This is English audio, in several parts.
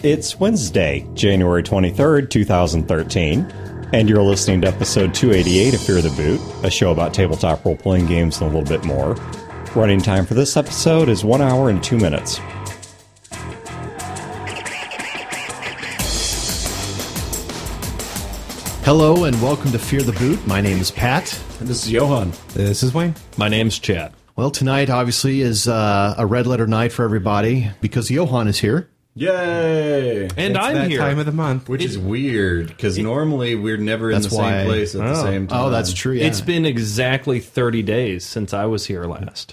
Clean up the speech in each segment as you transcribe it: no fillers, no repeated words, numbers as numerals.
It's Wednesday, January 23rd, 2013, and you're listening to episode 288 of Fear the Boot, a show about tabletop role-playing games and a little bit more. Running time for this episode is 1 hour and 2 minutes. Hello and welcome to Fear the Boot. My name is Pat. And this is Johan. This is Wayne. My name's Chad. Well, tonight obviously is a red letter night for everybody because Johan is here. Yay! And I'm that here. Time of the month. Which is weird, because normally we're never in the same place at the same time. Oh, that's true, yeah. It's been exactly 30 days since I was here last.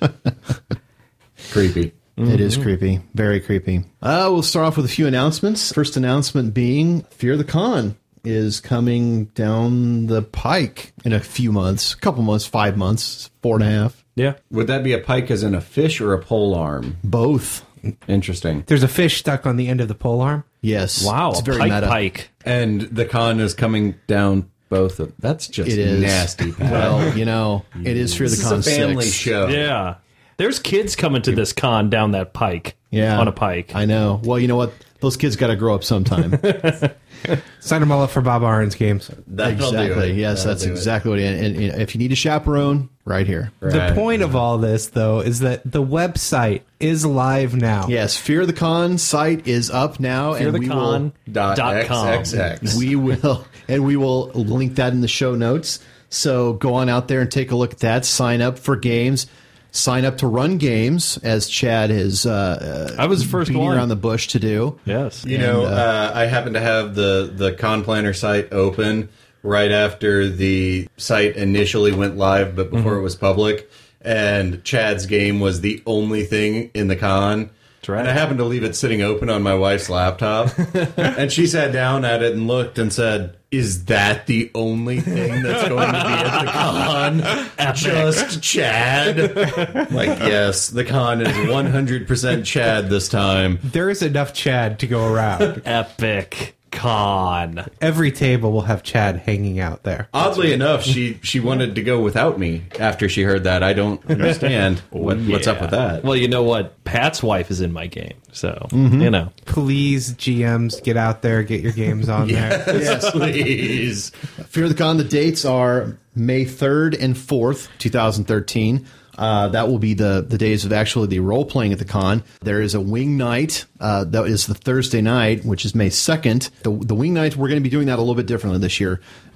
Creepy. It is creepy. Very creepy. We'll start off with a few announcements. First announcement being Fear the Con is coming down the pike in a few months. A couple months, 5 months, 4.5. Yeah. Would that be a pike as in a fish or a pole arm? Both. Interesting. There's a fish stuck on the end of the pole arm. Yes. Wow, it's a very pike meta. pike. And the con is coming down both of... That's just It is. nasty, Pat. Well, you know, it is Fear the Con 6. This is a family show. Yeah. There's kids coming to this con down that pike. Yeah. On a pike. I know. Well, you know what? Those kids got to grow up sometime. Sign them all up for Bob Aron's games. Exactly. Yes, that's exactly what it is. And if you need a chaperone, right here. Right. The point of all this, though, is that the website is live now. Yes, Fear the Con site is up now. FearTheCon.com. We will link that in the show notes. So go on out there and take a look at that. Sign up for games. Sign up to run games, as Chad has I was the first beating one around the bush to do. Yes. You know, I happen to have the Con Planner site open right after the site initially went live, but before it was public. And Chad's game was the only thing in the con. That's right. And I happened to leave it sitting open on my wife's laptop. And she sat down at it and looked and said, "Is that the only thing that's going to be at the con? Just Chad?" Like, yes, the con is 100% Chad this time. There is enough Chad to go around. Epic con. Every table will have Chad hanging out there. Oddly enough, she wanted to go without me after she heard that. I don't understand what's up with that. Well, you know what? Pat's wife is in my game, so, you know. Please, GMs, get out there, get your games on there. Yes, please. Fear the Con, the dates are May 3rd and 4th, 2013. That will be the days of actually the role-playing at the con. There is a wing night. That is the Thursday night, which is May 2nd. The wing night, we're going to be doing that a little bit differently this year.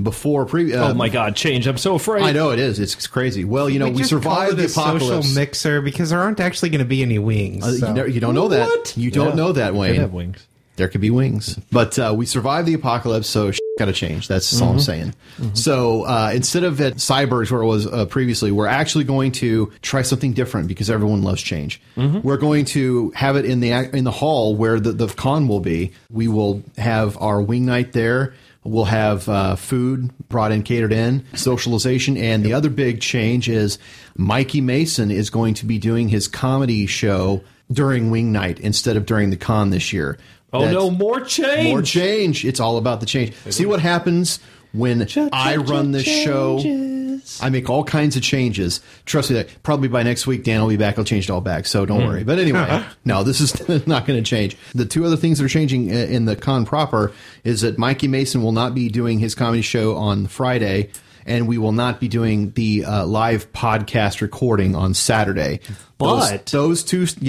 Oh, my God, change. I'm so afraid. I know, it is. It's crazy. Well, you know, we survived the apocalypse. Social mixer, because there aren't actually going to be any wings. So. You don't know that. You don't know that, Wayne. Could have wings. There could be wings. But we survived the apocalypse, so got to change. That's all I'm saying. So instead of at Cybergs, where it was previously, we're actually going to try something different because everyone loves change. We're going to have it in the hall where the con will be. We will have our wing night there. We'll have food brought in, catered in, socialization. And the other big change is Mikey Mason is going to be doing his comedy show during wing night instead of during the con this year. No, more change. More change. It's all about the change. See what happens when I run this show. I make all kinds of changes. Trust me, that probably by next week, Dan will be back. I'll change it all back, so don't worry. But anyway, no, this is not going to change. The two other things that are changing in the con proper is that Mikey Mason will not be doing his comedy show on Friday, and we will not be doing the live podcast recording on Saturday. But those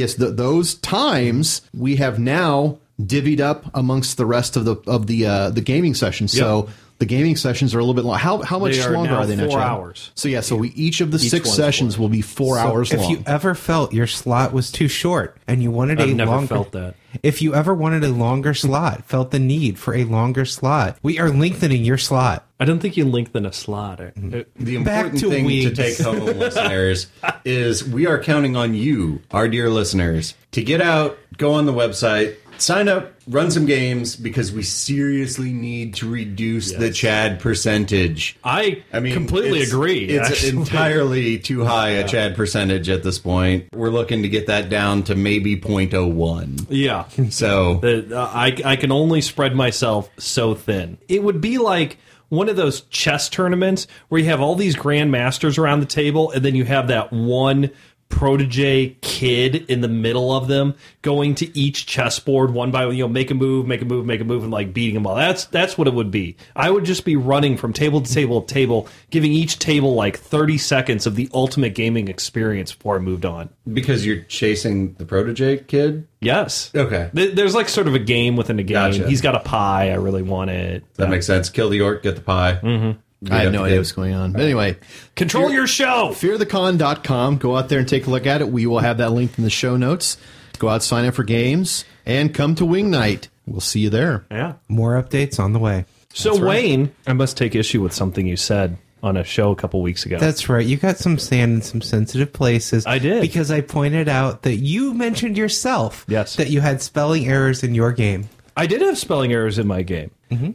times we have now divvied up amongst the rest of the gaming sessions. Yep. So the gaming sessions are a little bit long. How much longer are they now? 4 hours. So each of the 6 sessions will be 4 hours long. If you ever felt your slot was too short and you wanted I've a never longer, felt that. If you ever wanted a longer slot, felt the need for a longer slot, we are lengthening your slot. I don't think you lengthen a slot. The important thing to take home, listeners, is we are counting on you, our dear listeners, to get out, go on the website, sign up, run some games, because we seriously need to reduce the Chad percentage. I mean, completely agree. It's actually entirely too high a Chad percentage at this point. We're looking to get that down to maybe 0.01. Yeah. So I can only spread myself so thin. It would be like one of those chess tournaments where you have all these grandmasters around the table, and then you have that one protege kid in the middle of them, going to each chessboard one by one, make a move, and like beating them all. That's what it would be. I would just be running from table to table to table, giving each table like 30 seconds of the ultimate gaming experience before I moved on. Because you're chasing the protege kid? Yes. Okay. There's like sort of a game within a game. Gotcha. He's got a pie. I really want it. That makes sense. Kill the orc, get the pie. Mm-hmm. I have no idea what's going on. But anyway, Control your show. fearthecon.com. Go out there and take a look at it. We will have that linked in the show notes. Go out, sign up for games, and come to Wing Night. We'll see you there. Yeah. More updates on the way. So, Wayne, I must take issue with something you said on a show a couple weeks ago. That's right. You got some sand in some sensitive places. I did. Because I pointed out that you mentioned yourself that you had spelling errors in your game. I did have spelling errors in my game,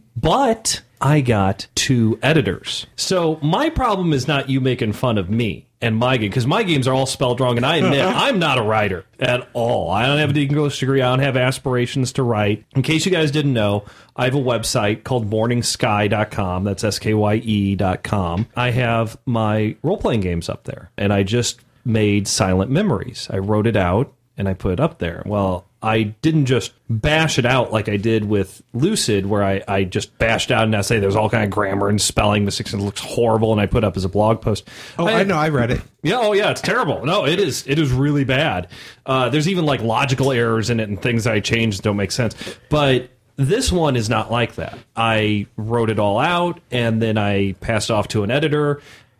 but I got 2 editors. So my problem is not you making fun of me and my game, because my games are all spelled wrong, and I admit I'm not a writer at all. I don't have an English degree. I don't have aspirations to write. In case you guys didn't know, I have a website called morningsky.com. That's SKYE.com. I have my role-playing games up there, and I just made Silent Memories. I wrote it out, and I put it up there. Well, I didn't just bash it out like I did with Lucid, where I just bashed out an essay. There's all kind of grammar and spelling mistakes, and it looks horrible, and I put up as a blog post. Oh, I know. I read it. Yeah, oh yeah, it's terrible. No, it is really bad. There's even like logical errors in it and things I changed that don't make sense. But this one is not like that. I wrote it all out, and then I passed off to an editor.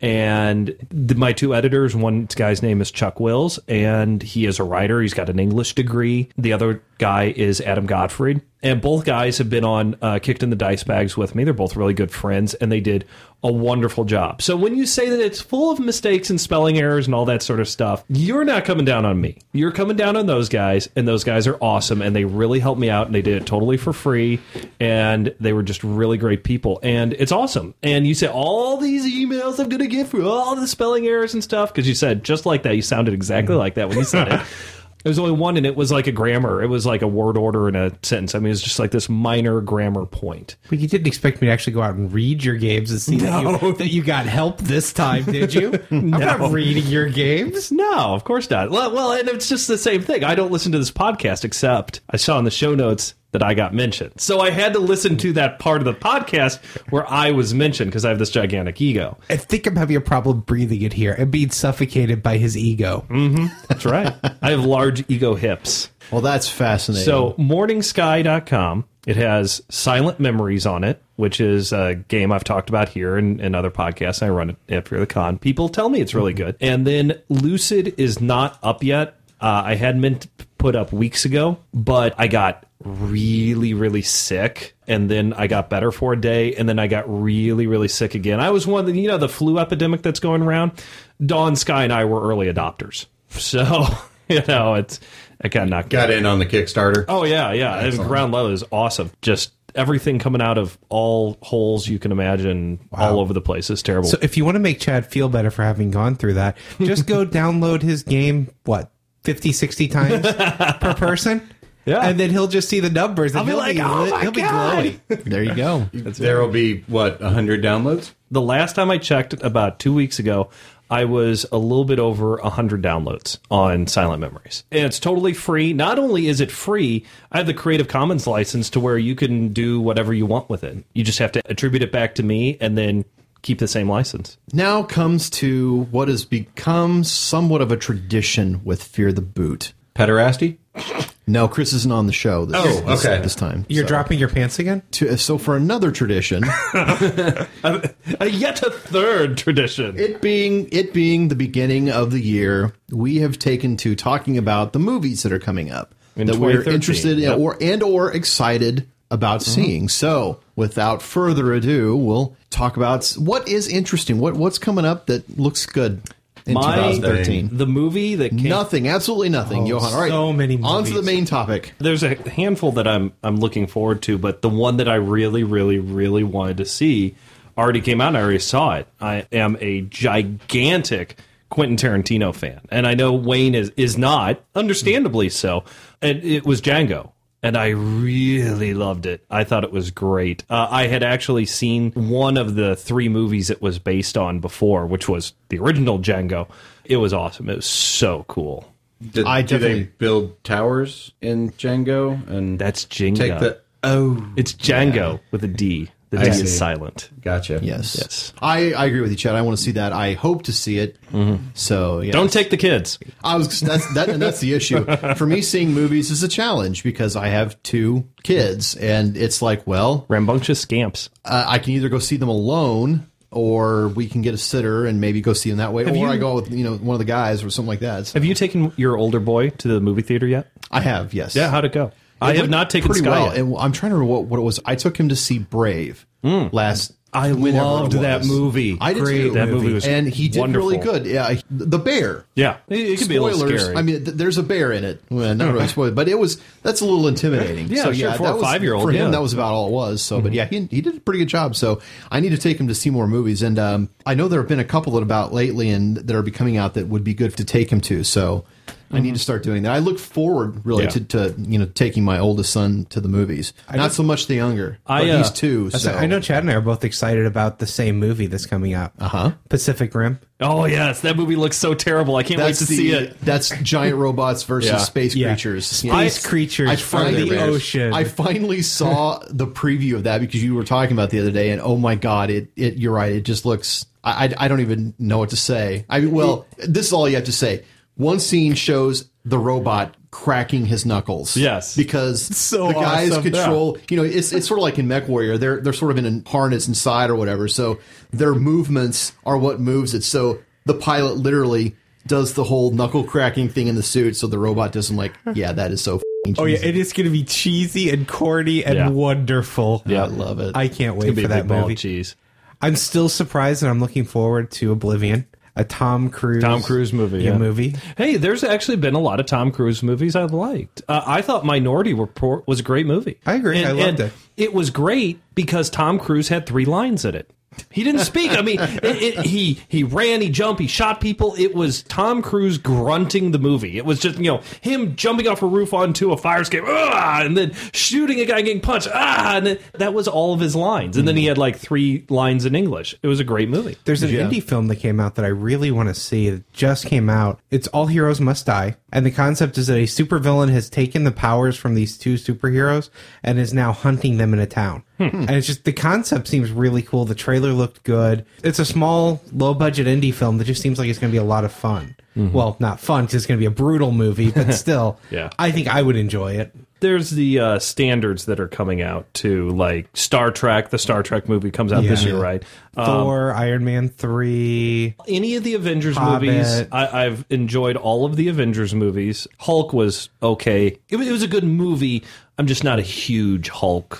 And my 2 editors, one guy's name is Chuck Wills, and he is a writer. He's got an English degree. The other guy is Adam Gottfried. And both guys have been on Kicked in the Dice Bags with me. They're both really good friends, and they did a wonderful job. So when you say that it's full of mistakes and spelling errors and all that sort of stuff, you're not coming down on me. You're coming down on those guys, and those guys are awesome, and they really helped me out, and they did it totally for free, and they were just really great people, and it's awesome. And you say, all these emails I'm going to get for all the spelling errors and stuff, because you said just like that. You sounded exactly like that when you said it. There was only one, and it was like a grammar. It was like a word order in a sentence. I mean, it was just like this minor grammar point. But you didn't expect me to actually go out and read your games and see that you got help this time, did you? I'm not reading your games. No, of course not. Well, and it's just the same thing. I don't listen to this podcast, except I saw in the show notes that I got mentioned. So I had to listen to that part of the podcast where I was mentioned because I have this gigantic ego. I think I'm having a problem breathing it here and being suffocated by his ego. Mm-hmm. That's right. I have large ego hips. Well, that's fascinating. So morningsky.com, it has Silent Memories on it, which is a game I've talked about here and other podcasts. I run it at Fear the Con. People tell me it's really good. And then Lucid is not up yet. I had meant to put up weeks ago, but I got really, really sick, and then I got better for a day, and then I got really, really sick again. I was one of the, the flu epidemic that's going around. Dawn Sky and I were early adopters. So, it's I got in on the Kickstarter. Oh, yeah. Ground Level is awesome. Just everything coming out of all holes you can imagine all over the place. It's terrible. So if you want to make Chad feel better for having gone through that, just go download his game, 50, 60 times per person? Yeah. And then he'll just see the numbers, and I'll be like, oh my he'll be God. glowing. There you go. There will be, 100 downloads? The last time I checked, about 2 weeks ago, I was a little bit over 100 downloads on Silent Memories. And it's totally free. Not only is it free, I have the Creative Commons license to where you can do whatever you want with it. You just have to attribute it back to me and then keep the same license. Now comes to what has become somewhat of a tradition with Fear the Boot. Pederasty? No, Chris isn't on the show this time. You're dropping your pants again? So for another tradition, Yet a third tradition. it being the beginning of the year, we have taken to talking about the movies that are coming up In that we're 2013, interested in or excited about seeing. So without further ado, we'll talk about what is interesting, what's coming up that looks good in 2013. The movie that came... Nothing, absolutely nothing, Johan. All right, so many on to movies. the main topic. There's a handful that I'm looking forward to, but the one that I really, really, really wanted to see already came out and I already saw it. I am a gigantic Quentin Tarantino fan, and I know Wayne is not, understandably so, and it was Django. and I really loved it. I thought it was great. I had actually seen one of the 3 movies it was based on before, which was the original Django. It was awesome. It was so cool. Do they build towers in Django? And That's Jenga. take the It's Django with a D. The D is silent. Gotcha. Yes. I agree with you, Chad. I want to see that. I hope to see it. So yeah. Don't take the kids. That's the issue. For me, seeing movies is a challenge because I have 2 kids, and it's like, well, Rambunctious scamps. I can either go see them alone, or we can get a sitter and maybe go see them that way, or I go with one of the guys or something like that. So, Have you taken your older boy to the movie theater yet? I have, yes. Yeah, how'd it go? I have not taken pretty Sky well. yet. And I'm trying to remember what it was. I took him to see Brave last. I whenever loved it that was. movie. I did Great. too. That movie was and he did wonderful. really good. Yeah, the bear. Yeah, it can be a little Spoilers. scary. I mean, there's a bear in it. Well, not really spoiled, but that's a little intimidating. Yeah, so, sure, for that a was, 5-year-old, for him, yeah. that was about all it was. So, but yeah, he did a pretty good job. So, I need to take him to see more movies, and I know there have been a couple that about lately and that are coming out that would be good to take him to. So, I need to start doing that. I look forward really to taking my oldest son to the movies. Not so much the younger. But he's 2. So I know Chad and I are both excited about the same movie that's coming out. Pacific Rim. Oh yes, that movie looks so terrible. I can't wait to see it. That's giant robots versus Yeah. space Yeah. creatures. Space creatures from the ocean. I finally saw the preview of that because you were talking about it the other day, and oh my god, you're right. It just looks. I don't even know what to say. This is all you have to say. One scene shows the robot cracking his knuckles. Yes. Because So the guys awesome. control, it's sort of like in MechWarrior. They're sort of in a harness inside or whatever. So their movements are what moves it. So the pilot literally does the whole knuckle cracking thing in the suit. So the robot doesn't that is so f***ing cheesy. Oh yeah, it is going to be cheesy and corny and Yeah. wonderful. I love it. I can't It's wait gonna be for a that big ball movie. of cheese. I'm still surprised, and I'm looking forward to Oblivion, a Tom Cruise movie. Yeah. movie. Hey, there's actually been a lot of Tom Cruise movies I've liked. I thought Minority Report was a great movie. I agree. I loved it. It was great because Tom Cruise had 3 lines in it. He didn't speak. I mean, he ran, he jumped, he shot people. It was Tom Cruise grunting the movie. It was just, him jumping off a roof onto a fire escape, and then shooting a guy getting punched, and then that was all of his lines. And then he had like 3 lines in English. It was a great movie. There's an indie film that came out that I really want to see. It just came out. It's All Heroes Must Die. And the concept is that a supervillain has taken the powers from these 2 superheroes and is now hunting them in a town. And it's just, the concept seems really cool. The trailer looked good. It's a small, low-budget indie film that just seems like it's going to be a lot of fun. Well, not fun because it's going to be a brutal movie, but still, Yeah. I think I would enjoy it. There's the standards that are coming out too, like Star Trek. The Star Trek movie comes out this year, right? Thor, Iron Man 3. Any of the Avengers Hobbit. movies, I've enjoyed all of the Avengers movies. Hulk was okay. It was a good movie. I'm just not a huge Hulk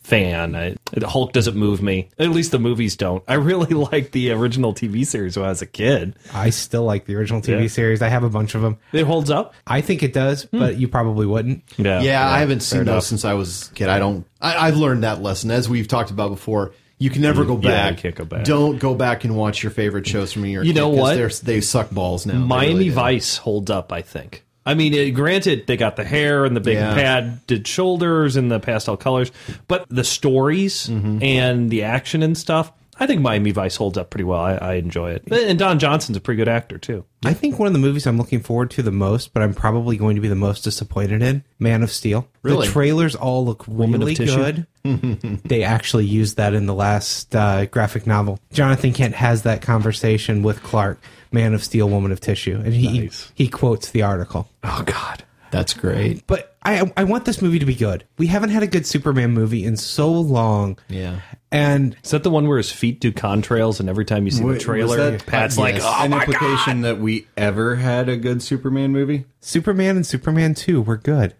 fan. Hulk doesn't move me. At least the movies don't. I really liked the original TV series when I was a kid. I still like the original TV series. I have a bunch of them. It holds up. I think it does, but you probably wouldn't. Yeah, I haven't seen fair enough. those since I was a kid. I've learned that lesson. As we've talked about before, you can never go Yeah, back. you can't go back. Don't go back and watch your favorite shows from when you were a You kid, know 'cause what? they suck balls now. They Miami really do. Vice holds up, I think. I mean, granted, they got the hair and the big padded shoulders and the pastel colors, but the stories and the action and stuff, I think Miami Vice holds up pretty well. I enjoy it. And Don Johnson's a pretty good actor, too. I think one of the movies I'm looking forward to the most, but I'm probably going to be the most disappointed in, Man of Steel. Really? The trailers all look Woman of really Tissue? good. They actually used that in the last graphic novel. Jonathan Kent has that conversation with Clark, Man of Steel, Woman of Tissue, and he quotes the article. Oh, God. That's great. But I want this movie to be good. We haven't had a good Superman movie in so long. Yeah. And Is that the one where his feet do contrails and every time you see the Was trailer, that Pat's like, oh, an my implication that we ever had a good Superman movie? Superman and Superman 2 were good.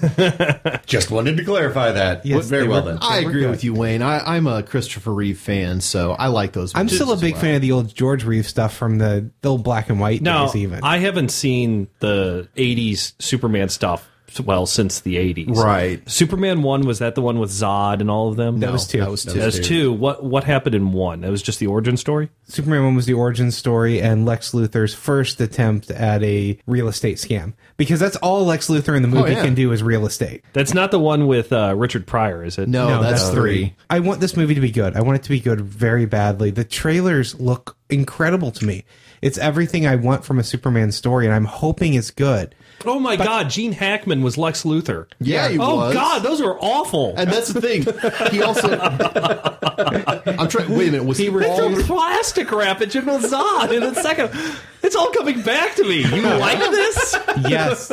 Just wanted to clarify that. Yes, Very they well were- then. I we're agree good. with you, Wayne. I'm a Christopher Reeve fan, so I like those I'm movies still a as big well. fan of the old George Reeves stuff from the old black and white No, days even. I haven't seen the 80s Superman stuff well, since the 80s. Right. Superman 1, was that the one with Zod and all of them? No, was 2. That was 2. That's 2. What happened in 1? That was just the origin story? Superman 1 was the origin story and Lex Luthor's first attempt at a real estate scam. Because that's all Lex Luthor in the movie yeah. can do is real estate. That's not the one with Richard Pryor, is it? No, that's 3. I want this movie to be good. I want it to be good very badly. The trailers look incredible to me. It's everything I want from a Superman story, and I'm hoping it's good. Oh my God, Gene Hackman was Lex Luthor. Yeah, he Oh was. God, those are awful. And that's the thing. He also. I'm trying. Wait a minute. Was he They threw bald? plastic wrap at General Zod in a second. It's all coming back to me. You like this? Yes.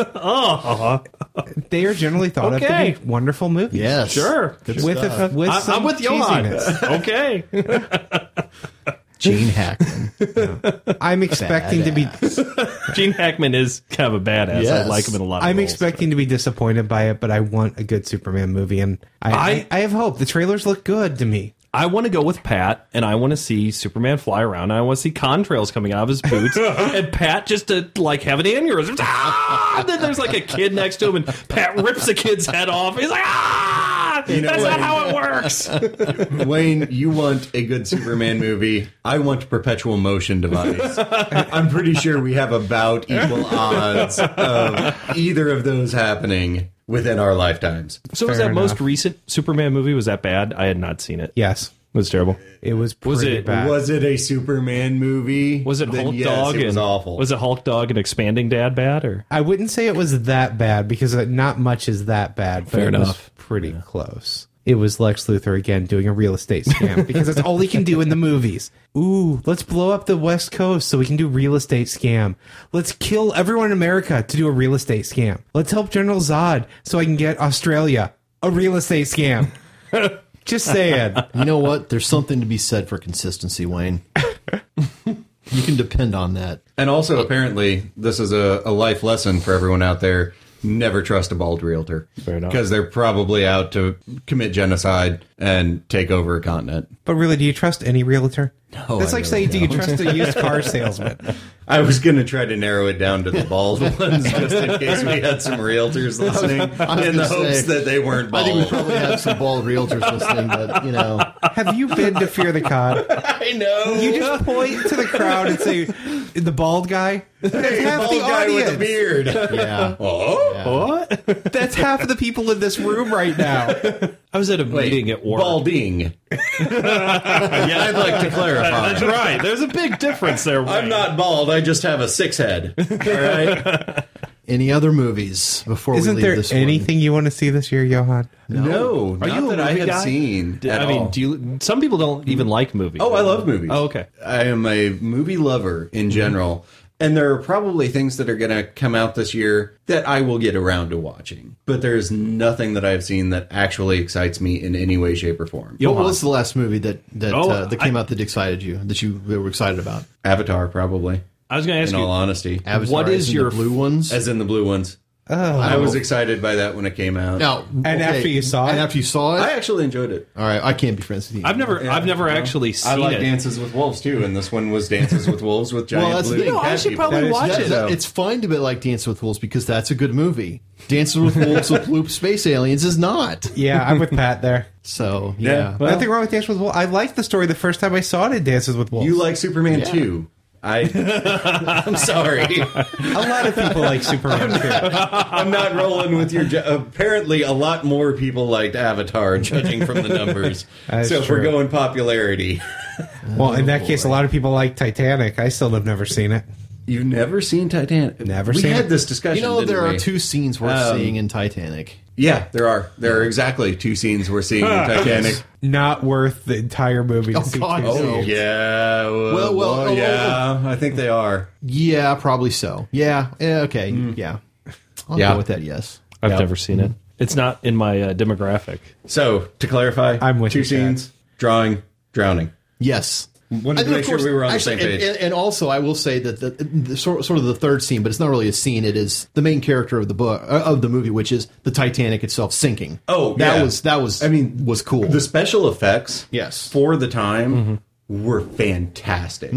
They are generally thought of Okay. to be wonderful movies. Yes. Sure. With I'm some with Johan. cheesiness. Okay. Gene Hackman. I'm expecting to be Gene Hackman is kind of a badass. I Yes. like him in a lot of I'm roles. expecting to be disappointed by it, but I want a good Superman movie, and I have hope. The trailers look good to me. I want to go with Pat, and I want to see Superman fly around. And I want to see contrails coming out of his boots, and Pat just to like have an aneurysm. Ah! And then there's like a kid next to him, and Pat rips the kid's head off. He's like, ah! That's not how it works. Wayne, you want a good Superman movie. I want a perpetual motion device. I'm pretty sure we have about equal odds of either of those happening within our lifetimes. So was Fair that most enough. recent Superman movie? Was that bad? I had not seen it. Yes, It was terrible. it was pretty it- bad. Was it a Superman movie? Was it Then Hulk yes, Dog? It was and, awful. Was it Hulk Dog and Expanding Dad bad? Or I wouldn't say it was that bad because not much is that bad. But Fair it was enough. pretty close. It was Lex Luthor again doing a real estate scam because that's all he can do in the movies. Ooh, let's blow up the West Coast so we can do real estate scam. Let's kill everyone in America to do a real estate scam. Let's help General Zod so I can get Australia a real estate scam. Just saying. You know what? There's something to be said for consistency, Wayne. You can depend on that. And also, apparently, this is a life lesson for everyone out there. Never trust a bald realtor. Fair enough. Because they're probably out to commit genocide and take over a continent. But really, do you trust any realtor? No, That's I like really saying, do you trust a used car salesman? I was going to try to narrow it down to the bald ones just in case we had some realtors listening in the gonna hopes say, that they weren't I think we bald. probably have some bald realtors listening, but, you know. Have you been to Fear the Cod? I know. You just point to the crowd and say, the bald guy? That's half bald the guy with a audience. beard. Yeah. Oh? That's half of the people in this room right now. I was at a meeting at work. Balding. Yeah, I'd like to clarify. That's right. There's a big difference there. I'm Wayne. not bald. I just have a 6 head. All right. Any other movies before Isn't we leave there this anything you want to see this year, Johan? No, Are not you a that I movie had guy? seen. At I mean, all. do you? Some people don't even like movies. Oh, I love movies. Oh, okay. I am a movie lover in general. And there are probably things that are going to come out this year that I will get around to watching. But there's nothing that I've seen that actually excites me in any way, shape, or form. one? What was the last movie that Oh, came out that excited you, that you were excited about? Avatar, probably. I was going to ask In all you. honesty. Avatar, What is as in your the blue ones? As in the blue ones. Oh. I was excited by that when it came out. Now, And after you saw it? And after you saw it? I actually enjoyed it. All right, I can't be friends with you. I've never actually seen I like it. Dances with Wolves, too. And this one was Dances with Wolves with giant that's the blue thing. cat I should people. probably watch That- it. that- it's fine to be like Dance with Wolves because that's a good movie. Dances with Wolves with blue space aliens is not. Yeah, I'm with Pat there. So, Yeah, yeah. well, Nothing wrong with Dances with Wolves. I liked the story the first time I saw it in Dances with Wolves. you like Superman 2. I'm sorry. a lot of people like Superman too. I'm not rolling with your. Apparently, a lot more people liked Avatar, judging from the numbers. That's So if we're true. going popularity, Well, in that case, a lot of people like Titanic. I still have never seen it. you've never seen Titanic. Never we seen had it. this discussion. You know, didn't there are we? 2 scenes worth seeing in Titanic. Yeah, there are. There are exactly 2 scenes we're seeing in Titanic. Not worth the entire movie to Oh, see. God, two no. scenes. Yeah. Well, yeah. I think they are. Yeah, probably so. Yeah, okay, yeah. I'll Yeah. go with that, yes. I've never seen it. It's not in my demographic. So to clarify, I'm with 2 you, Chad. scenes: drawing, drowning. Yes. Wanted to And make of sure course, we were on actually, the same page. And also, I will say that the sort of the third scene, but it's not really a scene. It is the main character of the book of the movie, which is the Titanic itself sinking. Oh, that yeah. was. I mean, was cool. The special effects, Yes. for the time were fantastic.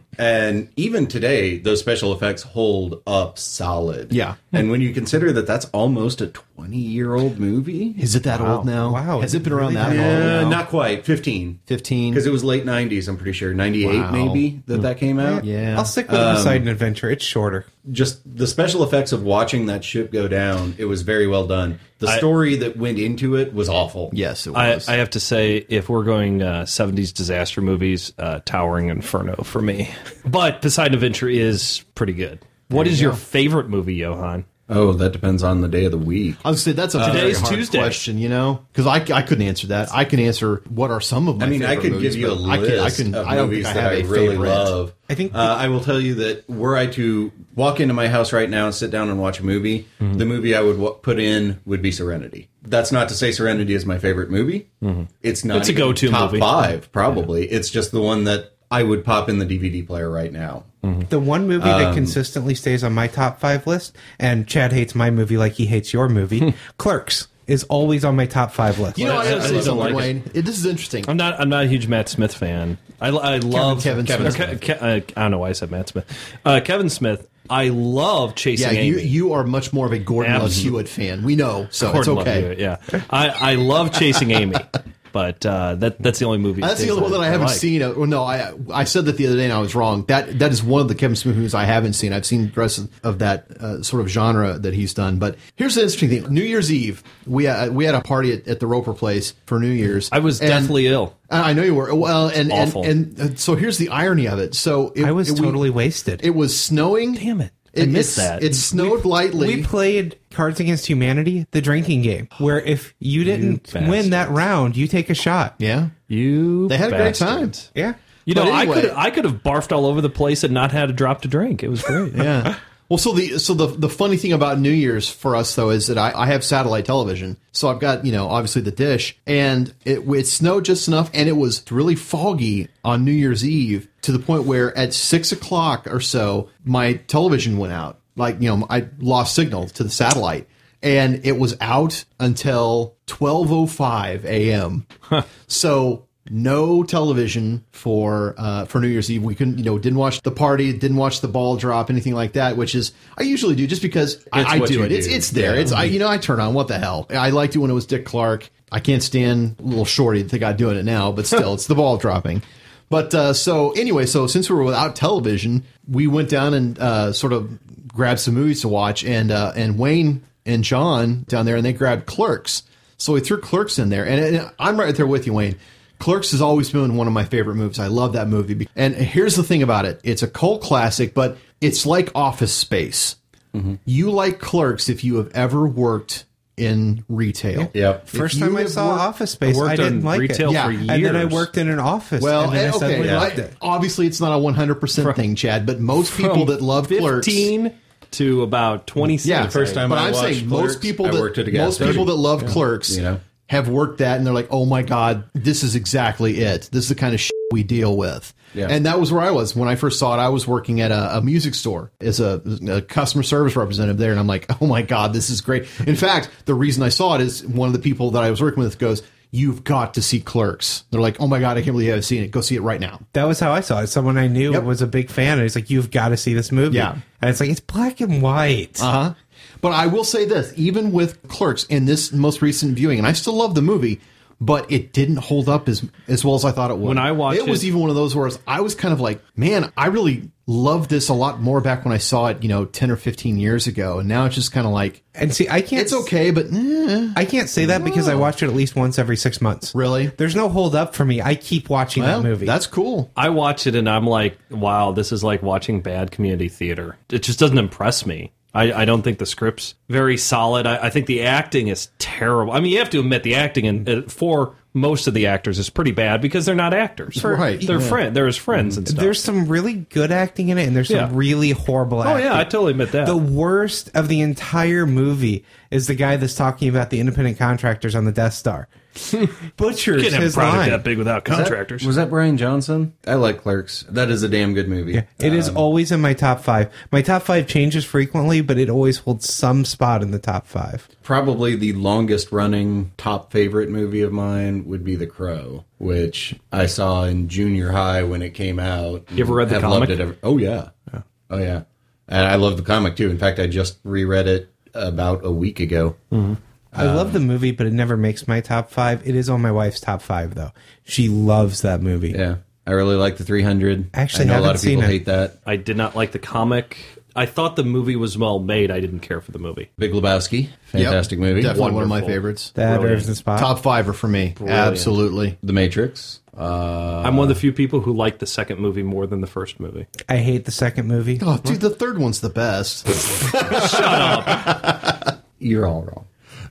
And even today, those special effects hold up solid. Yeah. And when you consider that that's almost a 20-year-old movie. Is it that old now? Wow. Has it been around that long? Yeah, now? not quite. 15. 15. Because it was late 90s, I'm pretty sure. 98 Wow. maybe that came out. Yeah. I'll stick with Poseidon Adventure. It's shorter. Just the special effects of watching that ship go down, it was very well done. The story that went into it was awful. Yes, it I was. have to say, if we're going 70s disaster movies, Towering Inferno for me. But Poseidon Adventure is pretty good. What is your favorite movie, Johan? Oh, that depends on the day of the week. I was going to say, that's a very Today's hard Tuesday. question, you know? Because I couldn't answer that. I can answer what are some of my favorite I could movies, give you a but list I of don't movies think I that have I a really favorite. love. I think- I will tell you that were I to walk into my house right now and sit down and watch a movie, the movie I would put in would be Serenity. That's not to say Serenity is my favorite movie. It's not. It's a even go-to top movie. 5, probably. It's just the one that I would pop in the DVD player right now. The one movie that consistently stays on my top 5 list, and Chad hates my movie like he hates your movie, Clerks, is always on my top 5 list. You know, I got to I say don't something, like Wayne. This is interesting. I'm not a huge Matt Smith fan. I love Kevin Smith. I don't know why I said Matt Smith. Kevin Smith. I love Chasing Yeah, Amy. you are much more of a Gordon Love Absolutely. Hewitt fan. We know, so Gordon it's okay. Love, yeah. I love Chasing Amy, but that's the only movie. That's the only one that I haven't like. seen. Well, no, I said that the other day and I was wrong. That is one of the Kevin Smith movies I haven't seen. I've seen the rest of that sort of genre that he's done. But here's the interesting thing: New Year's Eve, we had a party at the Roper place for New Year's. I was And- deathly ill. I know you were. Well, Awful. and so here's the irony of it. So I was totally wasted. It was snowing. Damn it. I missed that. It snowed lightly. We played Cards Against Humanity, the drinking game, where if you didn't win that round, you take a shot. yeah. They had a great time. Yeah. You know, But anyway- I could have barfed all over the place and not had a drop to drink. It was great. Yeah. Well, so the funny thing about New Year's for us though is that I have satellite television, so I've got obviously the dish, and it snowed just enough, and it was really foggy on New Year's Eve to the point where at 6 o'clock or so my television went out. Like I lost signal to the satellite, and it was out until 12:05 a.m. So. No television for New Year's Eve. We couldn't, didn't watch the party, didn't watch the ball drop, anything like that. Which is I usually do just because I what do you it. do. It's there. Yeah. It's I turn on. What the hell? I liked it when it was Dick Clark. I can't stand little Shorty, the guy doing it now, but still, it's the ball dropping. But so anyway, so since we were without television, we went down and sort of grabbed some movies to watch, and Wayne and John down there, and they grabbed Clerks. So we threw Clerks in there, and I'm right there with you, Wayne. Clerks has always been one of my favorite movies. I love that movie. And here's the thing about it. It's a cult classic, but it's like Office Space. You like Clerks if you have ever worked in retail. Yep. First If time you I have saw worked- Office Space, I worked didn't on like retail it. Yeah. for And And then I years. worked in an office. Well, and then I okay, suddenly loved it. obviously it's not a 100% thing, Chad, but most people that love Clerks... 15 to about 26. Yeah, First time but I I'm watched saying Clerks, most people I worked at a gas station. that love Clerks have worked that, and they're like, "Oh my god, this is exactly it. This is the kind of shit we deal with." Yeah. And that was where I was when I first saw it. I was working at a music store as a customer service representative there, and I'm like, "Oh my god, this is great." In fact, the reason I saw it is one of the people that I was working with goes, "You've got to see Clerks." They're like, "Oh my god, I can't believe you haven't seen it. Go see it right now." That was how I saw it. Someone I knew Yep. was a big fan, and he's like, "You've got to see this movie." Yeah. And it's like, it's black and white. Uh-huh. But I will say this, even with Clerks in this most recent viewing, and I still love the movie, but it didn't hold up as well as I thought it would. When I watched it, was it- even one of those where I was kind of like, man, I really loved this a lot more back when I saw it, 10 or 15 years ago. And now it's just kind of like, And see, I can't. it's okay, but I can't say that because I watch it at least once every 6 months. Really? There's no hold up for me. I keep watching well, that movie. that's cool. I watch it and I'm like, wow, this is like watching bad community theater. It just doesn't impress me. I don't think the script's very solid. I think the acting is terrible. I mean, you have to admit the acting for most of the actors is pretty bad because they're not actors. Right. They're Yeah. They're his friends and stuff. There's some really good acting in it, and there's some Yeah. really horrible oh acting. yeah, I totally admit that. The worst of the entire movie is the guy that's talking about the independent contractors on the Death Star. butchers Can't have a his product line. that big without contractors. Was that Brian Johnson? I like Clerks. That is a damn good movie. Yeah, it is always in my top 5. My top 5 changes frequently, but it always holds some spot in the top 5. Probably the longest running top favorite movie of mine would be The Crow, which I saw in junior high when it came out. You ever read the Have comic? Loved it oh yeah. Oh yeah. And I love the comic too. In fact, I just reread it about a week ago. I love the movie, but it never makes my top 5. It is on my wife's top 5, though. She loves that movie. Yeah. I really like the 300. Actually, I know a lot haven't of people seen it. hate that. I did not like the comic. I thought the movie was well made. I didn't care for the movie. Big Lebowski. Fantastic Yep, movie. Definitely one of my Wonderful. favorites. That Brilliant. earns the spot. Top 5 for me. Absolutely. The Matrix. I'm one of the few people who like the second movie more than the first movie. I hate the second movie. Oh, dude, the third one's the best. You're all wrong.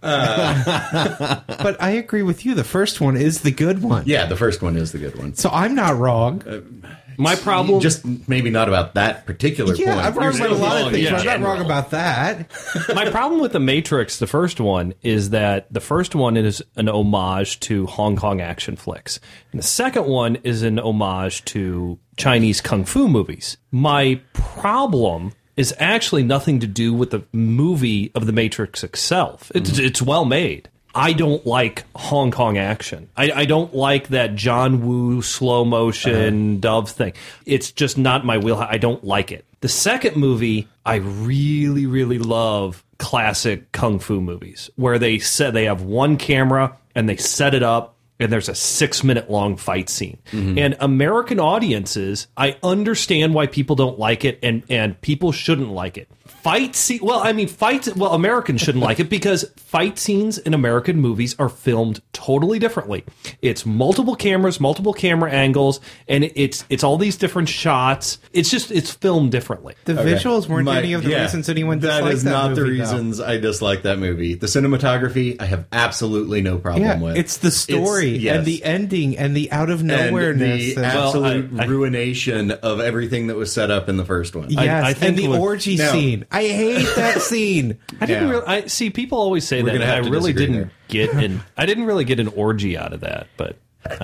But I agree with you. The first one is the good one. Yeah, the first one is the good one. So I'm not wrong. My problem, Just maybe not about that particular Yeah, point. I'm wrong You're about a lot wrong of things, in but I'm not general. wrong about that. my problem with the Matrix, the first one, is that the first one is an homage to Hong Kong action flicks, and the second one is an homage to Chinese kung fu movies. My problem is actually nothing to do with the movie of the Matrix itself. It's well made. I don't like Hong Kong action. I don't like that John Woo slow motion dove thing. It's just not my wheelhouse. I don't like it. The second movie, I really, really love classic kung fu movies where they have one camera and they set it up and there's a 6-minute long fight scene. And American audiences, I understand why people don't like it and people shouldn't like it. Americans shouldn't like it because fight scenes in American movies are filmed totally differently. It's multiple cameras, multiple camera angles, and it's all these different shots. It's filmed differently. The visuals weren't any of the reasons anyone disliked That is not the movie, though. reasons I dislike that movie. The cinematography, I have absolutely no problem Yeah, with. it's the story yes. and the ending and the out of And nowhereness. the absolute ruination of everything that was set up in the first one. yes, I think and the with- orgy No. scene. I hate that scene. I didn't Yeah. really. I see people always say that. gonna And I have to really disagree didn't get an. I didn't really get an orgy out of that, but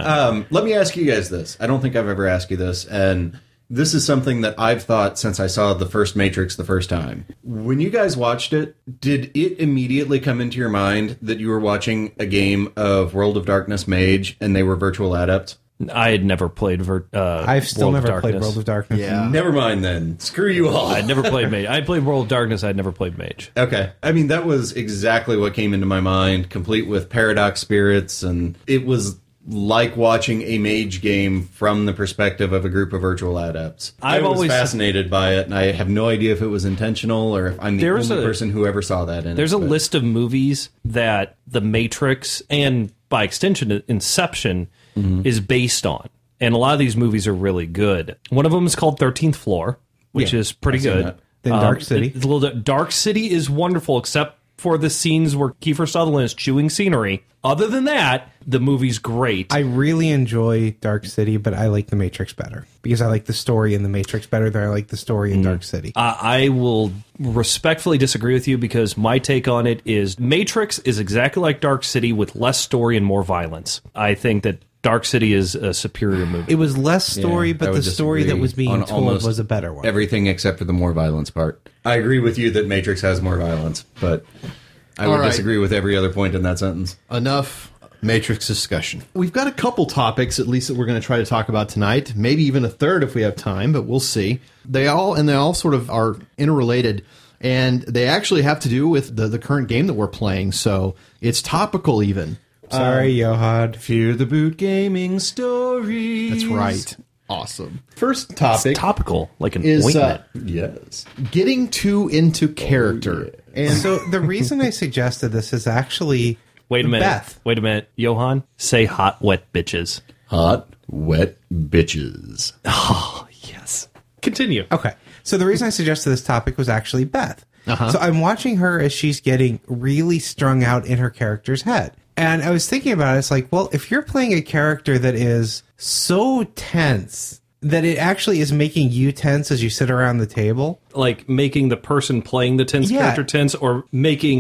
Let me ask you guys this. I don't think I've ever asked you this, and this is something that I've thought since I saw the first Matrix the first time. When you guys watched it, did it immediately come into your mind that you were watching a game of World of Darkness Mage and they were virtual adepts? I had never played. I've still World of never played Darkness. World of Darkness. Yeah. Never mind then. Screw you all. I'd never played Mage. I played World of Darkness. I'd never played Mage. Okay. I mean, that was exactly what came into my mind, complete with paradox spirits, and it was like watching a mage game from the perspective of a group of virtual adepts. I I've was always- fascinated by it, and I have no idea if it was intentional or if I'm the There's only a- person who ever saw that in There's it. a but- list of movies that The Matrix and by extension Inception is based on. And a lot of these movies are really good. One of them is called 13th Floor, which is pretty I've seen good. that. Then Dark City. It's a little Dark City is wonderful, except for the scenes where Kiefer Sutherland is chewing scenery. Other than that, the movie's great. I really enjoy Dark City, but I like The Matrix better because I like the story in The Matrix better than I like the story in Dark City. I will respectfully disagree with you because my take on it is Matrix is exactly like Dark City with less story and more violence. I think that Dark City is a superior movie. It was less story, Yeah, I but would the story that disagree was being on told almost was a better one. Everything except for the more violence part. I agree with you that Matrix has more violence, but I would All right. disagree with every other point in that sentence. Enough Matrix discussion. We've got a couple topics, at least, that we're going to try to talk about tonight. Maybe even a third if we have time, but we'll see. They all sort of are interrelated, and they actually have to do with the current game that we're playing. So it's topical, even. Sorry, Yohad. Fear the Boot Gaming Stories. That's right. Awesome. First topic topical, like an is ointment. Yes. getting too into character. And So the reason I suggested this is actually Wait a minute. Beth. Wait a minute. Johan, say hot, wet bitches. Hot, wet bitches. Oh, yes. Continue. Okay. So the reason I suggested this topic was actually Beth. So I'm watching her as she's getting really strung out in her character's head. And I was thinking about it. It's like, well, if you're playing a character that is so tense that it actually is making you tense as you sit around the table. Like making the person playing the tense Yeah. character tense or making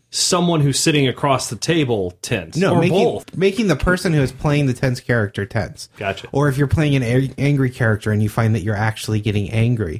someone who's sitting across the table tense? No, or both? making the person who is playing the tense character tense. Gotcha. Or if you're playing an angry character and you find that you're actually getting angry,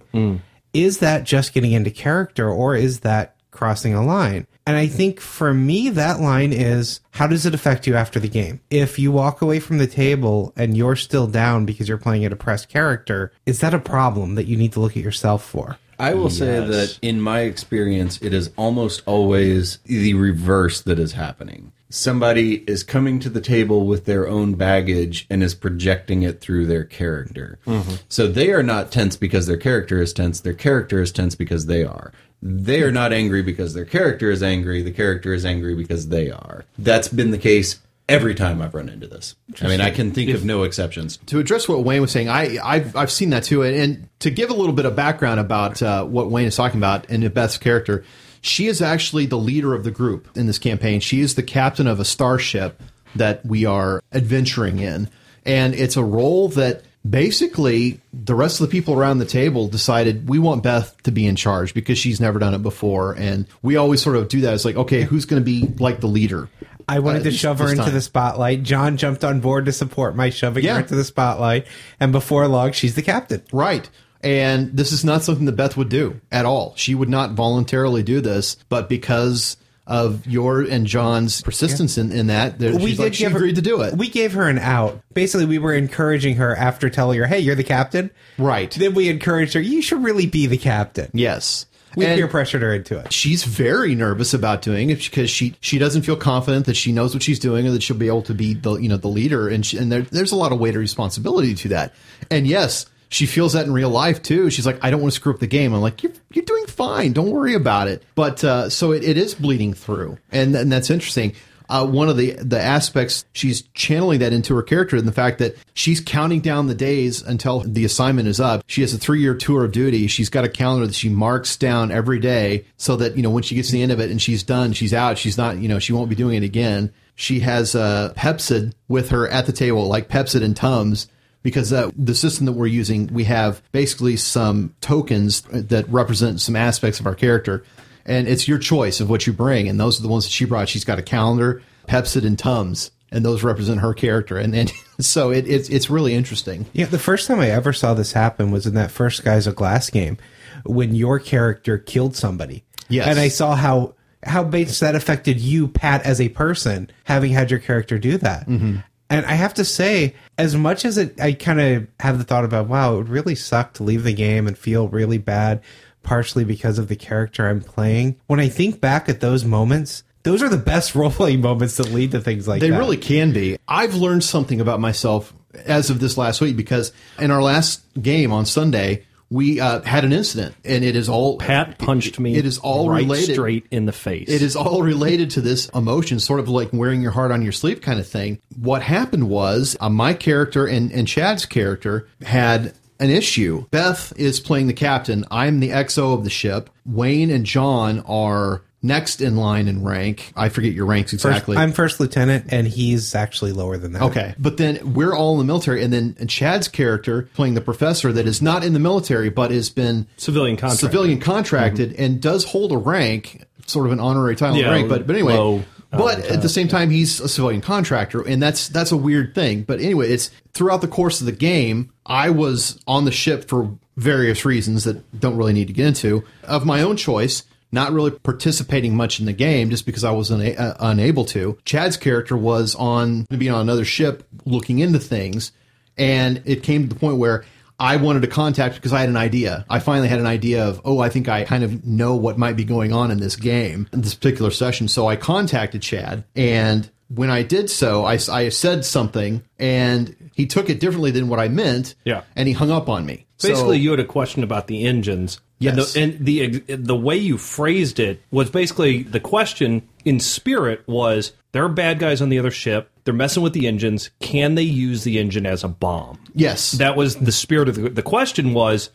is that just getting into character, or is that crossing a line? And I think for me, that line is, how does it affect you after the game? If you walk away from the table and you're still down because you're playing a depressed character, is that a problem that you need to look at yourself for? I will say that in my experience, it is almost always the reverse that is happening. Somebody is coming to the table with their own baggage and is projecting it through their character. So they are not tense because their character is tense. Their character is tense because they are. They are not angry because their character is angry. The character is angry because they are. That's been the case every time I've run into this. I mean, I can think of no exceptions. To address what Wayne was saying, I've seen that too. And to give a little bit of background about what Wayne is talking about and Beth's character, she is actually the leader of the group in this campaign. She is the captain of a starship that we are adventuring in. And it's a role that basically the rest of the people around the table decided we want Beth to be in charge because she's never done it before. And we always sort of do that. It's like, okay, who's going to be like the leader? I wanted to shove her into the spotlight. John jumped on board to support my shoving her into the spotlight. And before long, she's the captain. Right. And this is not something that Beth would do at all. She would not voluntarily do this, but because of your and John's persistence in that, she agreed to do it. We gave her an out. Basically, we were encouraging her after telling her, hey, you're the captain. Right. Then we encouraged her, you should really be the captain. Yes. We peer pressured her into it. She's very nervous about doing it because she doesn't feel confident that she knows what she's doing or that she'll be able to be the leader. And there's a lot of weight of responsibility to that. And yes, she feels that in real life too. She's like, I don't want to screw up the game. I'm like, you're doing fine. Don't worry about it. But so it is bleeding through, and that's interesting. One of the aspects, she's channeling that into her character, and the fact that she's counting down the days until the assignment is up. She has a 3-year tour of duty. She's got a calendar that she marks down every day so that, when she gets to the end of it and she's done, she's out. She's not, she won't be doing it again. She has Pepsid with her at the table, like Pepsid and Tums. Because the system that we're using, we have basically some tokens that represent some aspects of our character. And it's your choice of what you bring. And those are the ones that she brought. She's got a calendar, Pepsid, and Tums. And those represent her character. And so it's really interesting. Yeah, the first time I ever saw this happen was in that first Guys of Glass game when your character killed somebody. Yes. And I saw how that affected you, Pat, as a person, having had your character do that. Mm-hmm. And I have to say, as much as I kind of have the thought about, wow, it would really suck to leave the game and feel really bad, partially because of the character I'm playing. When I think back at those moments, those are the best role-playing moments that lead to things like that. They really can be. I've learned something about myself as of this last week, because in our last game on Sunday, we had an incident, and it is all... Pat punched me. It is all related, straight in the face. It is all related to this emotion, sort of like wearing your heart on your sleeve kind of thing. What happened was my character and Chad's character had an issue. Beth is playing the captain. I'm the XO of the ship. Wayne and John are next in line in rank. I forget your ranks exactly. I'm first lieutenant, and he's actually lower than that. Okay. But then we're all in the military, and then Chad's character playing the professor that is not in the military but has been civilian contracted and does hold a rank, sort of an honorary title rank. But anyway, at the same time, he's a civilian contractor, and that's a weird thing. But anyway, it's throughout the course of the game, I was on the ship for various reasons that don't really need to get into, of my own choice. Not really participating much in the game just because I was unable to. Chad's character was on another ship looking into things, and it came to the point where I wanted to contact because I had an idea. I finally had an idea of, I think I kind of know what might be going on in this game, in this particular session. So I contacted Chad, and when I did so, I said something, and he took it differently than what I meant, and he hung up on me. Basically, you had a question about the engines. Yes. And the way you phrased it was basically, the question in spirit was, there are bad guys on the other ship. They're messing with the engines. Can they use the engine as a bomb? Yes. That was the spirit of the question was...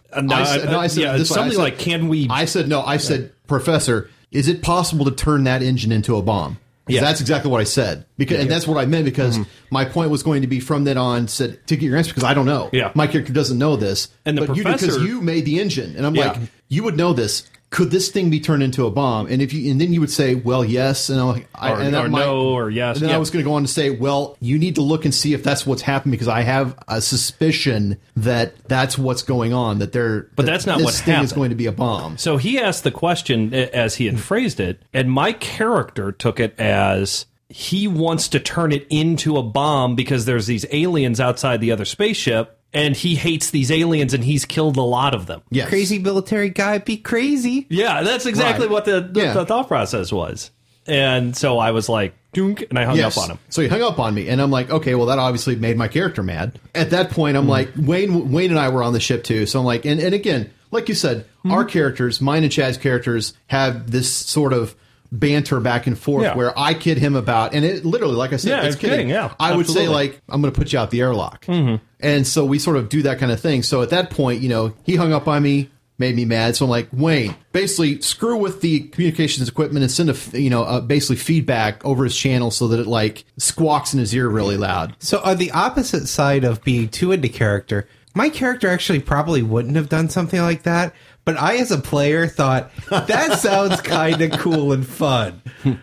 I said, can we... I said, Professor, is it possible to turn that engine into a bomb? Yeah. That's exactly what I said. And that's what I meant, because my point was going to be from then on, to get your answer, because I don't know. Yeah. My character doesn't know this. And the professor... because you made the engine. And I'm like, you would know this. could this thing be turned into a bomb? And then you would say, well, yes, and I'm like, no, or yes. And then I was going to go on to say, well, you need to look and see if that's what's happened, because I have a suspicion that that's what's going on. But that's not this what thing happened. is going to be a bomb. So he asked the question as he had phrased it, and my character took it as he wants to turn it into a bomb because there's these aliens outside the other spaceship. And he hates these aliens, and he's killed a lot of them. Yes. Crazy military guy be crazy. Yeah, that's exactly Right. what the thought process was. And so I was like, dunk, and I hung up on him. So he hung up on me, and I'm like, okay, well, that obviously made my character mad. At that point, I'm like, Wayne and I were on the ship too. So I'm like, and again, like you said, our characters, mine and Chad's characters, have this sort of banter back and forth Yeah. where I kid him about, and it literally, like I said, Yeah, it's kidding. yeah, I would say, absolutely. like, I'm going to put you out the airlock. And so we sort of do that kind of thing. So at that point, he hung up on me, made me mad. So I'm like, Wayne, basically screw with the communications equipment and send basically feedback over his channel so that it like squawks in his ear really loud. So on the opposite side of being too into character, my character actually probably wouldn't have done something like that. But I, as a player, thought, that sounds kind of cool and fun.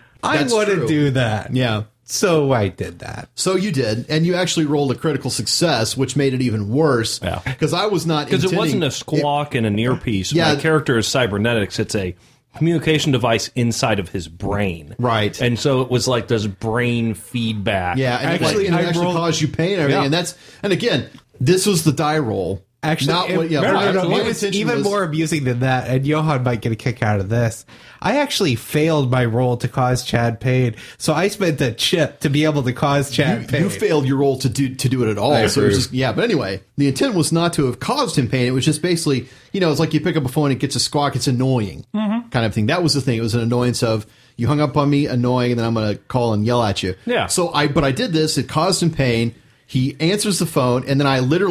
I That's want to true. do that. Yeah. So I did that. So you did, and you actually rolled a critical success, which made it even worse. Yeah. Because I was not Because it wasn't a intending- squawk and an earpiece. Yeah. My character is cybernetics. It's a communication device inside of his brain. Right. And so it was like this brain feedback. Yeah, and Actually, it I actually rolled- caused you pain and everything. Yeah. And again, this was the die roll. Actually, not what, yeah, no, my it was intention even was- more amusing than that, and Johan might get a kick out of this. I actually failed my roll to cause Chad pain, so I spent the chip to be able to cause Chad pain. You failed your roll to do it at all. I So it was approve. just, yeah, but anyway, the intent was not to have caused him pain. It was just basically, it's like you pick up a phone and it gets a squawk. It's annoying kind of thing. That was the thing. It was an annoyance of you hung up on me, annoying, and then I'm going to call and yell at you. Yeah. So I did this. It caused him pain. He answers the phone, and then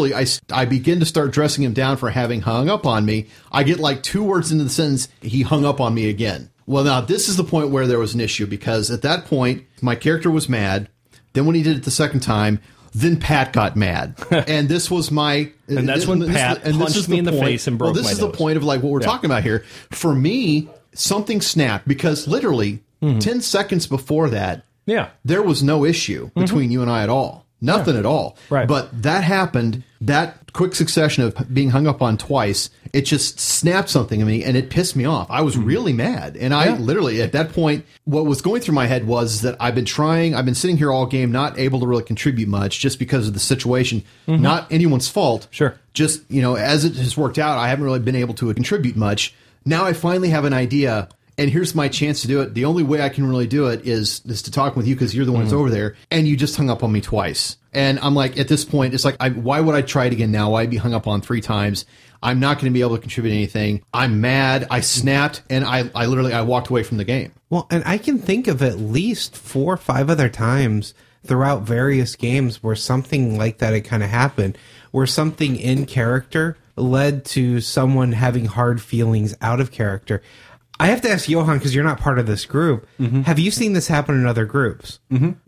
I begin to start dressing him down for having hung up on me. I get like 2 words into the sentence, he hung up on me again. Well, now this is the point where there was an issue, because at that point, my character was mad. Then when he did it the second time, then Pat got mad. And this was my... And that's when Pat punched me in the face and broke this my is the nose. point of like what we're talking about here. For me, something snapped, because literally 10 seconds before that, Yeah. there was no issue between you and I at all. Nothing at all. Right. But that happened, that quick succession of being hung up on twice, it just snapped something in me, and it pissed me off. I was really mad. And I literally, at that point, what was going through my head was that I've been sitting here all game, not able to really contribute much just because of the situation. Not anyone's fault. Sure. Just, as it has worked out, I haven't really been able to contribute much. Now I finally have an idea. And here's my chance to do it. The only way I can really do it is to talk with you, because you're the one that's over there, and you just hung up on me twice. And I'm like, at this point, it's like, why would I try it again now? Why be hung up on 3 times? I'm not going to be able to contribute anything. I'm mad. I snapped, and I literally walked away from the game. Well, and I can think of at least 4 or 5 other times throughout various games where something like that had kind of happened, where something in character led to someone having hard feelings out of character. I have to ask Johan, because you're not part of this group. Have you seen this happen in other groups?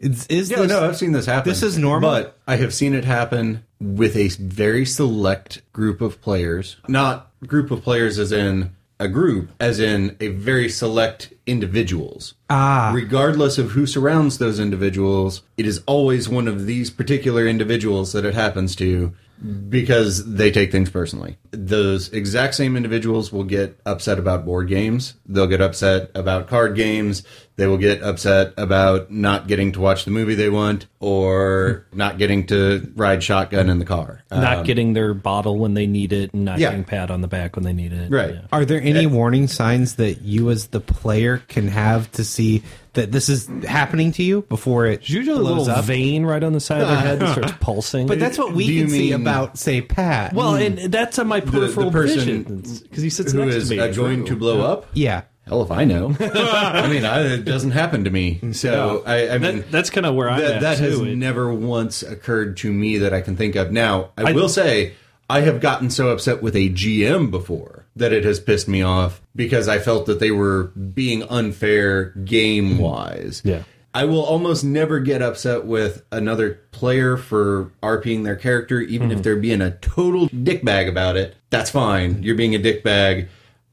I've seen this happen. This is normal? But I have seen it happen with a very select group of players. Not group of players as in a group, as in a very select individuals. Regardless of who surrounds those individuals, it is always one of these particular individuals that it happens to, because they take things personally. Those exact same individuals will get upset about board games. They'll get upset about card games. They will get upset about not getting to watch the movie they want, or not getting to ride shotgun in the car. Not getting their bottle when they need it, and not Yeah. getting pat on the back when they need it. Right. Yeah. Are there any warning signs that you as the player can have to see that this is happening to you before it There's usually a blows little up? vein right on the side of their head that starts pulsing. But that's what we Do you can see mean- about, say, Pat. well, and that's on my peripheral person vision, because he sits who next is to me. going to blow up? yeah. Hell if I know. I mean, it doesn't happen to me. So, I mean... That's kind of where I'm at, that has too. never once occurred to me that I can think of. Now, I will say, I have gotten so upset with a GM before that it has pissed me off, because I felt that they were being unfair game-wise. Yeah. I will almost never get upset with another player for RPing their character, even if they're being a total dickbag about it. That's fine. You're being a dickbag.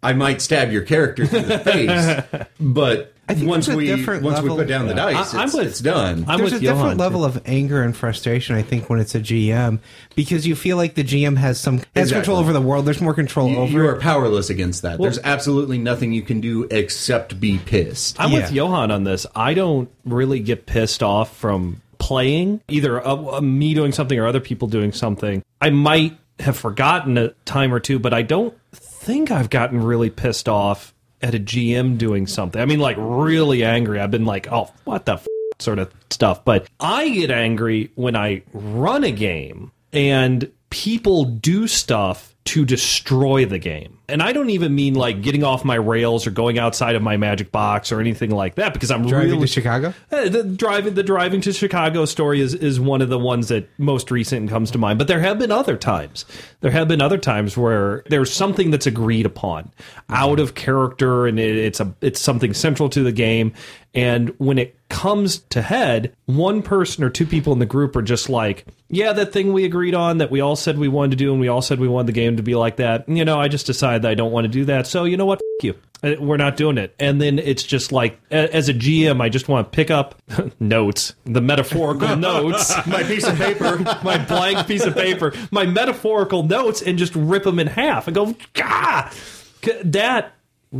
I might stab your character through the face, but once we put down the dice, it's done. There's a different level of anger and frustration, I think, when it's a GM, because you feel like the GM has control over the world. There's more control over You it. are powerless against that. There's absolutely nothing you can do except be pissed. I'm with Johan on this. I don't really get pissed off from playing, either me doing something or other people doing something. I might have forgotten a time or two, but I don't think I've gotten really pissed off at a GM doing something. I mean, like, really angry. I've been like, oh, what the sort of stuff. But I get angry when I run a game and people do stuff to destroy the game. And I don't even mean like getting off my rails or going outside of my magic box or anything like that, because I'm driving to Chicago. The driving to Chicago story is one of the ones that most recent comes to mind. But there have been other times. There have been other times where there's something that's agreed upon out of character, and it's something central to the game. And when it comes to head, one person or two people in the group are just like, yeah, that thing we agreed on that we all said we wanted to do, and we all said we wanted the game to be like that. You know, I just decided that I don't want to do that. So you know what? F you. We're not doing it. And then it's just like, as a GM, I just want to pick up notes, the metaphorical notes, My piece of paper. my blank piece of paper, my metaphorical notes, and just rip them in half and go, Gah! That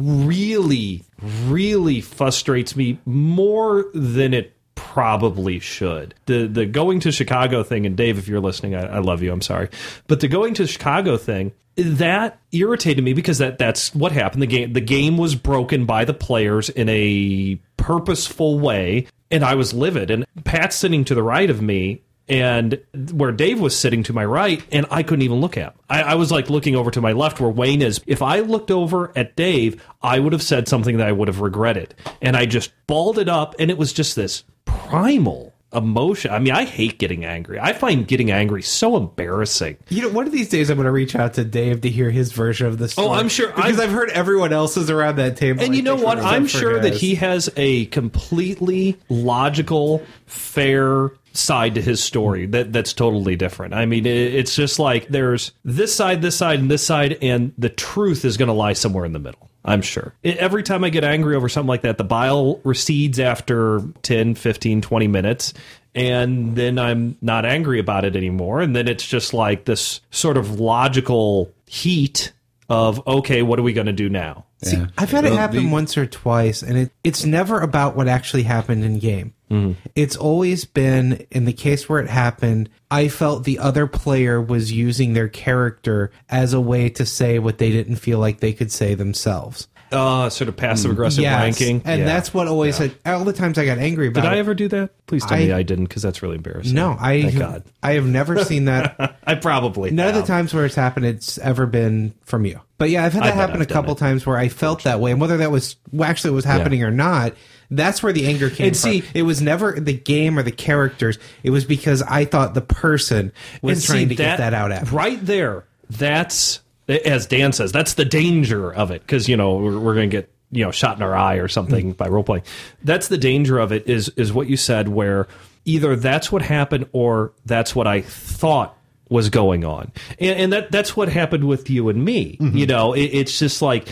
really, really frustrates me more than it probably should. The going to Chicago thing, and Dave, if you're listening, I love you, I'm sorry. But the going to Chicago thing, that irritated me because that's what happened. The game was broken by the players in a purposeful way, and I was livid. And Pat's sitting to the right of me, and where Dave was sitting to my right, and I couldn't even look at him. I was like looking over to my left where Wayne is. If I looked over at Dave, I would have said something that I would have regretted. And I just balled it up, and it was just this primal emotion. I mean, I hate getting angry. I find getting angry so embarrassing. You know, one of these days I'm going to reach out to Dave to hear his version of the story. Oh, I'm sure. Because I've heard everyone else's around that table. And you know what? I'm sure that he has a completely logical, fair side to his story that's totally different. I mean, it's just like there's this side, and this side, and the truth is going to lie somewhere in the middle. I'm sure. Every time I get angry over something like that, the bile recedes after 10, 15, 20 minutes, and then I'm not angry about it anymore. And then it's just like this sort of logical heat of, okay, what are we going to do now? See, I've had it happen once or twice, and it's never about what actually happened in game. Mm-hmm. It's always been, in the case where it happened, I felt the other player was using their character as a way to say what they didn't feel like they could say themselves. Sort of passive-aggressive ranking. And that's what always had, all the times I got angry about Did I ever do that? Please tell me I didn't, because that's really embarrassing. No, Thank God. I have never seen that. I probably None have. of the times where it's happened, it's ever been from you. But yeah, I've had that happen a couple times where I felt that way, and whether that was actually was happening or not, that's where the anger came from. It was never the game or the characters. It was because I thought the person was trying to get that out at me. Right there, that's, as Dan says, that's the danger of it, because, you know, we're going to get, shot in our eye or something by role playing. That's the danger of it, is what you said, where either that's what happened or that's what I thought was going on. And that's what happened with you and me. Mm-hmm. It's just like,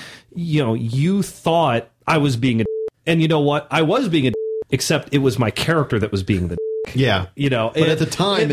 you thought I was being a and you know what? I was being a except it was my character that was being the Yeah, but at the time,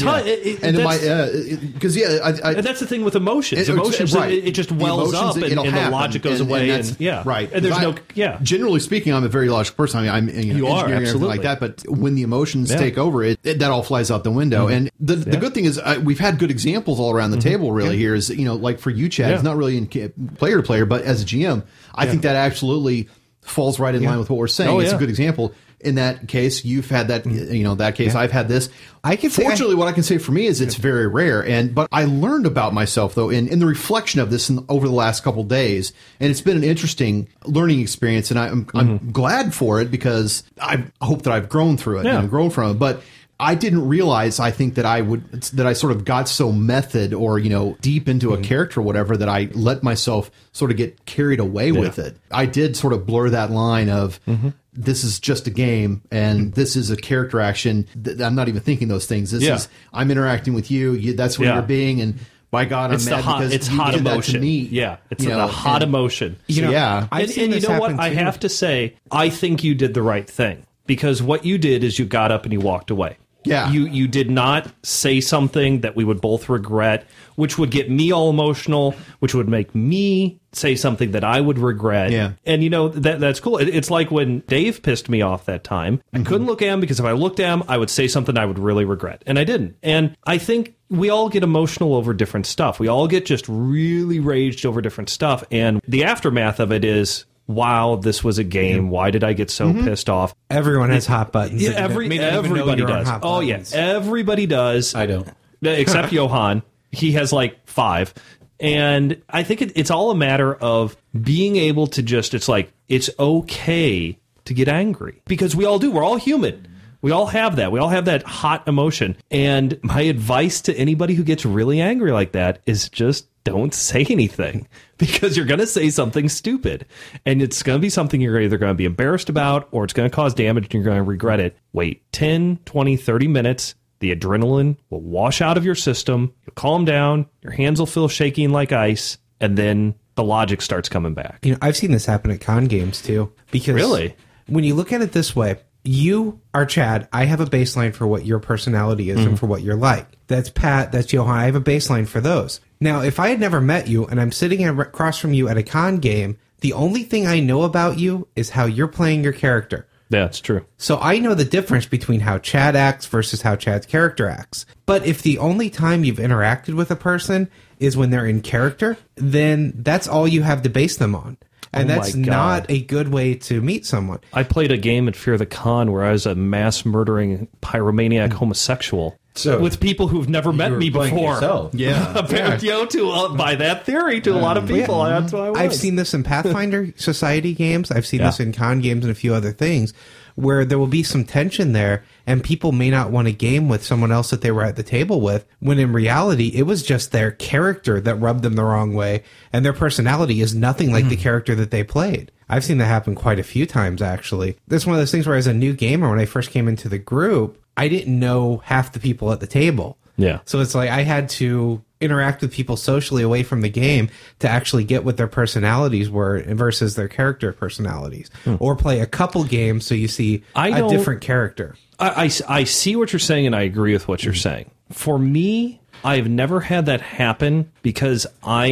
because and that's the thing with emotions. Emotions, right. it just wells up, and the logic goes away, right. And there's Generally speaking, I'm a very logical person. I mean, I'm you are engineering absolutely like that, but when the emotions take over, that all flies out the window. Mm-hmm. And the good thing is, we've had good examples all around the table. Really, here is like for you, Chad, it's not really in player to player, but as a GM, I think that absolutely falls right in line with what we're saying. It's a good example. In that case, you've had that, that case, I've had this. Fortunately, what I can say for me is it's very rare. But I learned about myself, though, in the reflection of this over the last couple of days. And it's been an interesting learning experience. And I'm glad for it, because I hope that I've grown through it and grown from it. But I didn't realize, I think, that I sort of got so method or, deep into a character or whatever, that I let myself sort of get carried away with it. I did sort of blur that line of, this is just a game and this is a character action. I'm not even thinking those things. This is, I'm interacting with you. That's where you're being. by God, It's I'm mad because it's you hot did emotion. that to me. Yeah, it's You the know, hot and- emotion. You know, yeah. I've And seen you this know what? happen, I too. have to say, I think you did the right thing, because what you did is you got up and you walked away. Yeah. You did not say something that we would both regret, which would get me all emotional, which would make me say something that I would regret. Yeah. And that's cool. It's like when Dave pissed me off that time. I couldn't look at him because if I looked at him, I would say something I would really regret. And I didn't. And I think we all get emotional over different stuff. We all get just really raged over different stuff. And the aftermath of it is, wow, this was a game. Why did I get so pissed off? Everyone has hot buttons. Yeah, that you may not even know everybody you're on does. hot Oh, yeah. buttons. Everybody does. I don't. Except Johan. He has like 5. And I think it's all a matter of being able to just, it's like, it's okay to get angry. Because we all do. We're all human. We all have that. We all have that hot emotion. And my advice to anybody who gets really angry like that is just don't say anything, because you're going to say something stupid, and it's going to be something you're either going to be embarrassed about, or it's going to cause damage and you're going to regret it. Wait 10, 20, 30 minutes. The adrenaline will wash out of your system. You'll calm down. Your hands will feel shaking like ice. And then the logic starts coming back. You know, I've seen this happen at con games too. Because Really? when you look at it this way, you are Chad. I have a baseline for what your personality is and for what you're like. That's Pat. That's Johan. I have a baseline for those. Now, if I had never met you and I'm sitting across from you at a con game, the only thing I know about you is how you're playing your character. That's true. So I know the difference between how Chad acts versus how Chad's character acts. But if the only time you've interacted with a person is when they're in character, then that's all you have to base them on. And Oh my that's God. not a good way to meet someone. I played a game at Fear the Con where I was a mass murdering pyromaniac homosexual. So, with people who've never met you were me playing before. yourself. Yeah. Apparently, by that theory, to a lot of people, that's what I was. I've seen this in Pathfinder Society games. I've seen this in con games and a few other things where there will be some tension there and people may not want to game with someone else that they were at the table with, when in reality, it was just their character that rubbed them the wrong way, and their personality is nothing like the character that they played. I've seen that happen quite a few times, actually. This is one of those things where as a new gamer, when I first came into the group, I didn't know half the people at the table. Yeah. So it's like I had to interact with people socially away from the game to actually get what their personalities were versus their character personalities. Or play a couple games so you see a different character. I see what you're saying, and I agree with what you're saying. For me, I've never had that happen because I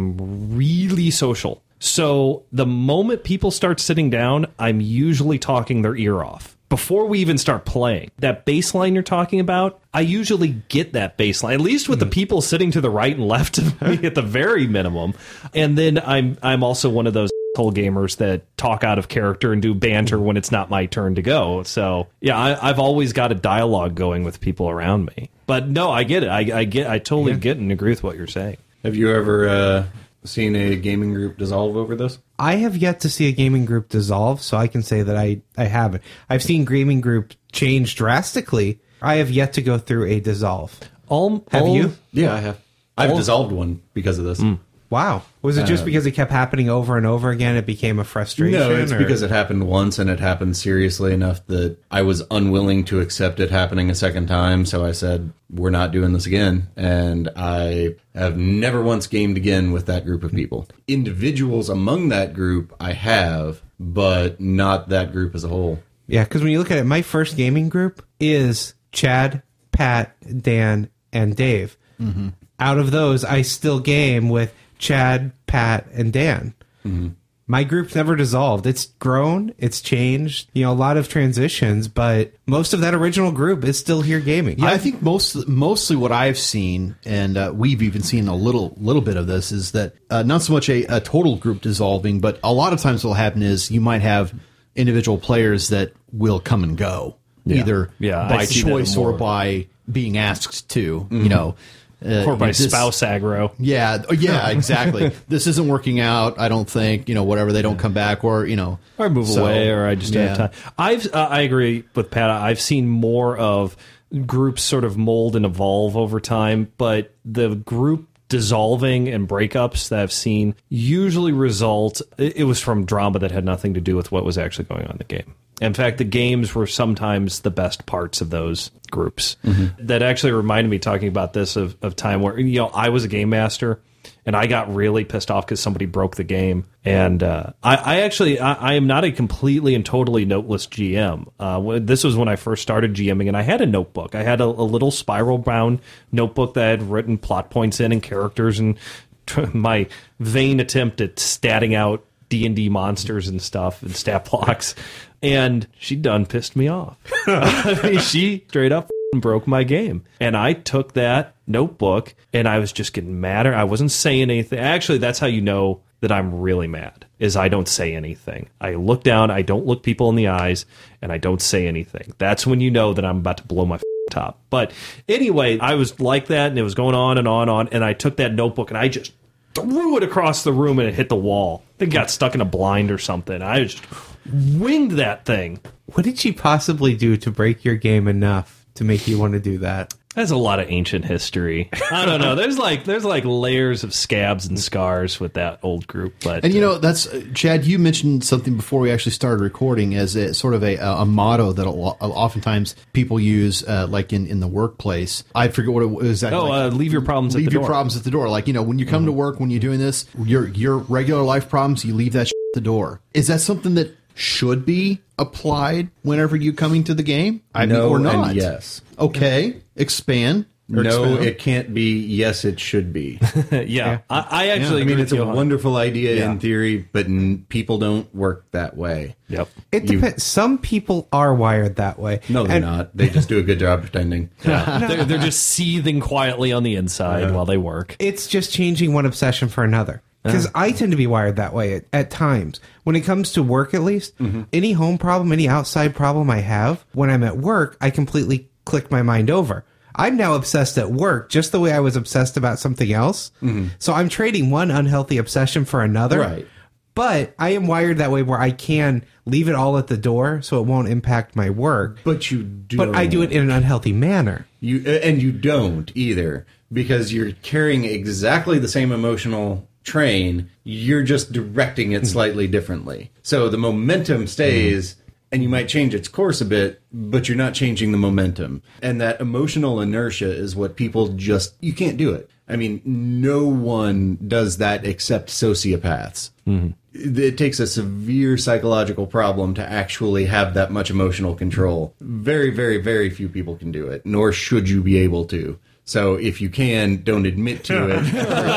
am really social. So the moment people start sitting down, I'm usually talking their ear off. Before we even start playing, that baseline you're talking about, I usually get that baseline, at least with the people sitting to the right and left of me at the very minimum. And then I'm also one of those asshole gamers that talk out of character and do banter when it's not my turn to go. So yeah, I've always got a dialogue going with people around me. But no, I get it. I totally get and agree with what you're saying. Have you ever seen a gaming group dissolve over this? I have yet to see a gaming group dissolve, so I can say that I haven't. I've seen gaming group change drastically. I have yet to go through a dissolve. Have you? Yeah, I have. I've dissolved one because of this. Wow. Was it just because it kept happening over and over again? It became a frustration? No, it's or- because it happened once and it happened seriously enough that I was unwilling to accept it happening a second time. So I said, we're not doing this again. And I have never once gamed again with that group of people. Individuals among that group I have, but not that group as a whole. Yeah, because when you look at it, my first gaming group is Chad, Pat, Dan, and Dave. Mm-hmm. Out of those, I still game with Chad, Pat, and Dan. Mm-hmm. My group's never dissolved. It's grown, it's changed, a lot of transitions, but most of that original group is still here gaming. Yeah, I think mostly what I've seen, and we've even seen a little bit of this, is that not so much a total group dissolving, but a lot of times what will happen is you might have individual players that will come and go, either by choice or by being asked to, Or by spouse aggro. Yeah, exactly. This isn't working out, I don't think, whatever, they don't come back, or, Or move away, or I just don't have time. I agree with Pat. I've seen more of groups sort of mold and evolve over time, but the group dissolving and breakups that I've seen usually result, it was from drama that had nothing to do with what was actually going on in the game. In fact, the games were sometimes the best parts of those groups. That actually reminded me, talking about this, of time where, I was a game master and I got really pissed off because somebody broke the game. And I am not a completely and totally noteless GM. This was when I first started GMing, and I had a notebook. I had a little spiral-bound notebook that I had written plot points in and characters and my vain attempt at statting out D&D monsters and stuff and stat blocks. And she done pissed me off. I mean, she straight up broke my game. And I took that notebook and I was just getting madder. I wasn't saying anything. Actually, that's how you know that I'm really mad, is I don't say anything. I look down, I don't look people in the eyes, and I don't say anything. That's when you know that I'm about to blow my top. But anyway, I was like that, and it was going on and on, and I took that notebook and I just threw it across the room and it hit the wall. I think it got stuck in a blind or something. I just winged that thing. What did she possibly do to break your game enough to make you want to do that? That's a lot of ancient history. I don't know. There's like layers of scabs and scars with that old group. But And that's Chad. You mentioned something before we actually started recording as a sort of a motto that oftentimes people use, like in the workplace. I forget what it was exactly. Leave your problems at the door. Leave your problems at the door. Like when you come to work, when you're doing this, your regular life problems, you leave that shit at the door. Is that something that should be applied whenever you're coming to the game? No, or not? and yes. Okay, expand. No, it can't be. Yes, it should be. Yeah. I actually I mean, agree it's with a you. wonderful idea in theory, but people don't work that way. Yep. It depends. Some people are wired that way. No, they're not. They just do a good job pretending. They're just seething quietly on the inside while they work. It's just changing one obsession for another. Because I tend to be wired that way at times. When it comes to work, at least, any home problem, any outside problem I have, when I'm at work, I completely click my mind over. I'm now obsessed at work just the way I was obsessed about something else. So I'm trading one unhealthy obsession for another. Right. But I am wired that way where I can leave it all at the door so it won't impact my work. But you do. But I do it in an unhealthy manner. You don't either, because you're carrying exactly the same emotional train. You're just directing it slightly differently. So the momentum stays, and you might change its course a bit, but you're not changing the momentum. And that emotional inertia is what people you can't do it. I mean, no one does that except sociopaths. It takes a severe psychological problem to actually have that much emotional control. Very, very, very few people can do it, nor should you be able to. So if you can, don't admit to it.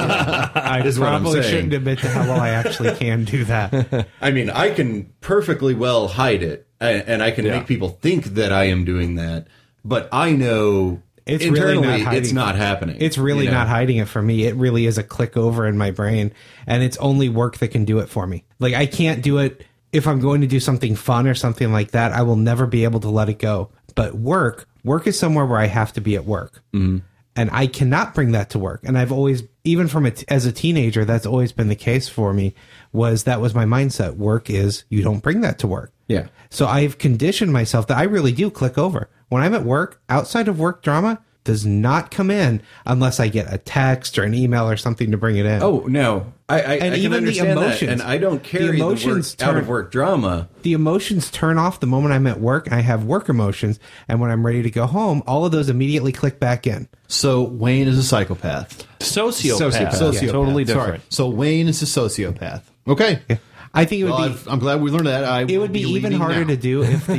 I is what I'm probably saying. shouldn't admit to how well I actually can do that. I mean, I can perfectly well hide it, and I can make people think that I am doing that, but I know It's really internally not hiding. it's not happening. It's really not hiding it for me. It really is a click over in my brain, and it's only work that can do it for me. Like, I can't do it if I'm going to do something fun or something like that. I will never be able to let it go. But work is somewhere where I have to be at work. And I cannot bring that to work. And I've always, even from as a teenager, that's always been the case for me, that was my mindset. Work is, you don't bring that to work. Yeah. So I've conditioned myself that I really do click over. When I'm at work, outside of work drama does not come in unless I get a text or an email or something to bring it in. Oh, no. I can even the understand emotions. that, and I don't carry the emotions out of work drama. The emotions turn off the moment I'm at work, and I have work emotions. And when I'm ready to go home, all of those immediately click back in. So Wayne is a psychopath. Sociopath. Yeah, totally different. Sorry. So Wayne is a sociopath. Okay. Yeah. I think it would Well, be. I'm glad we learned that. It would be even harder to do if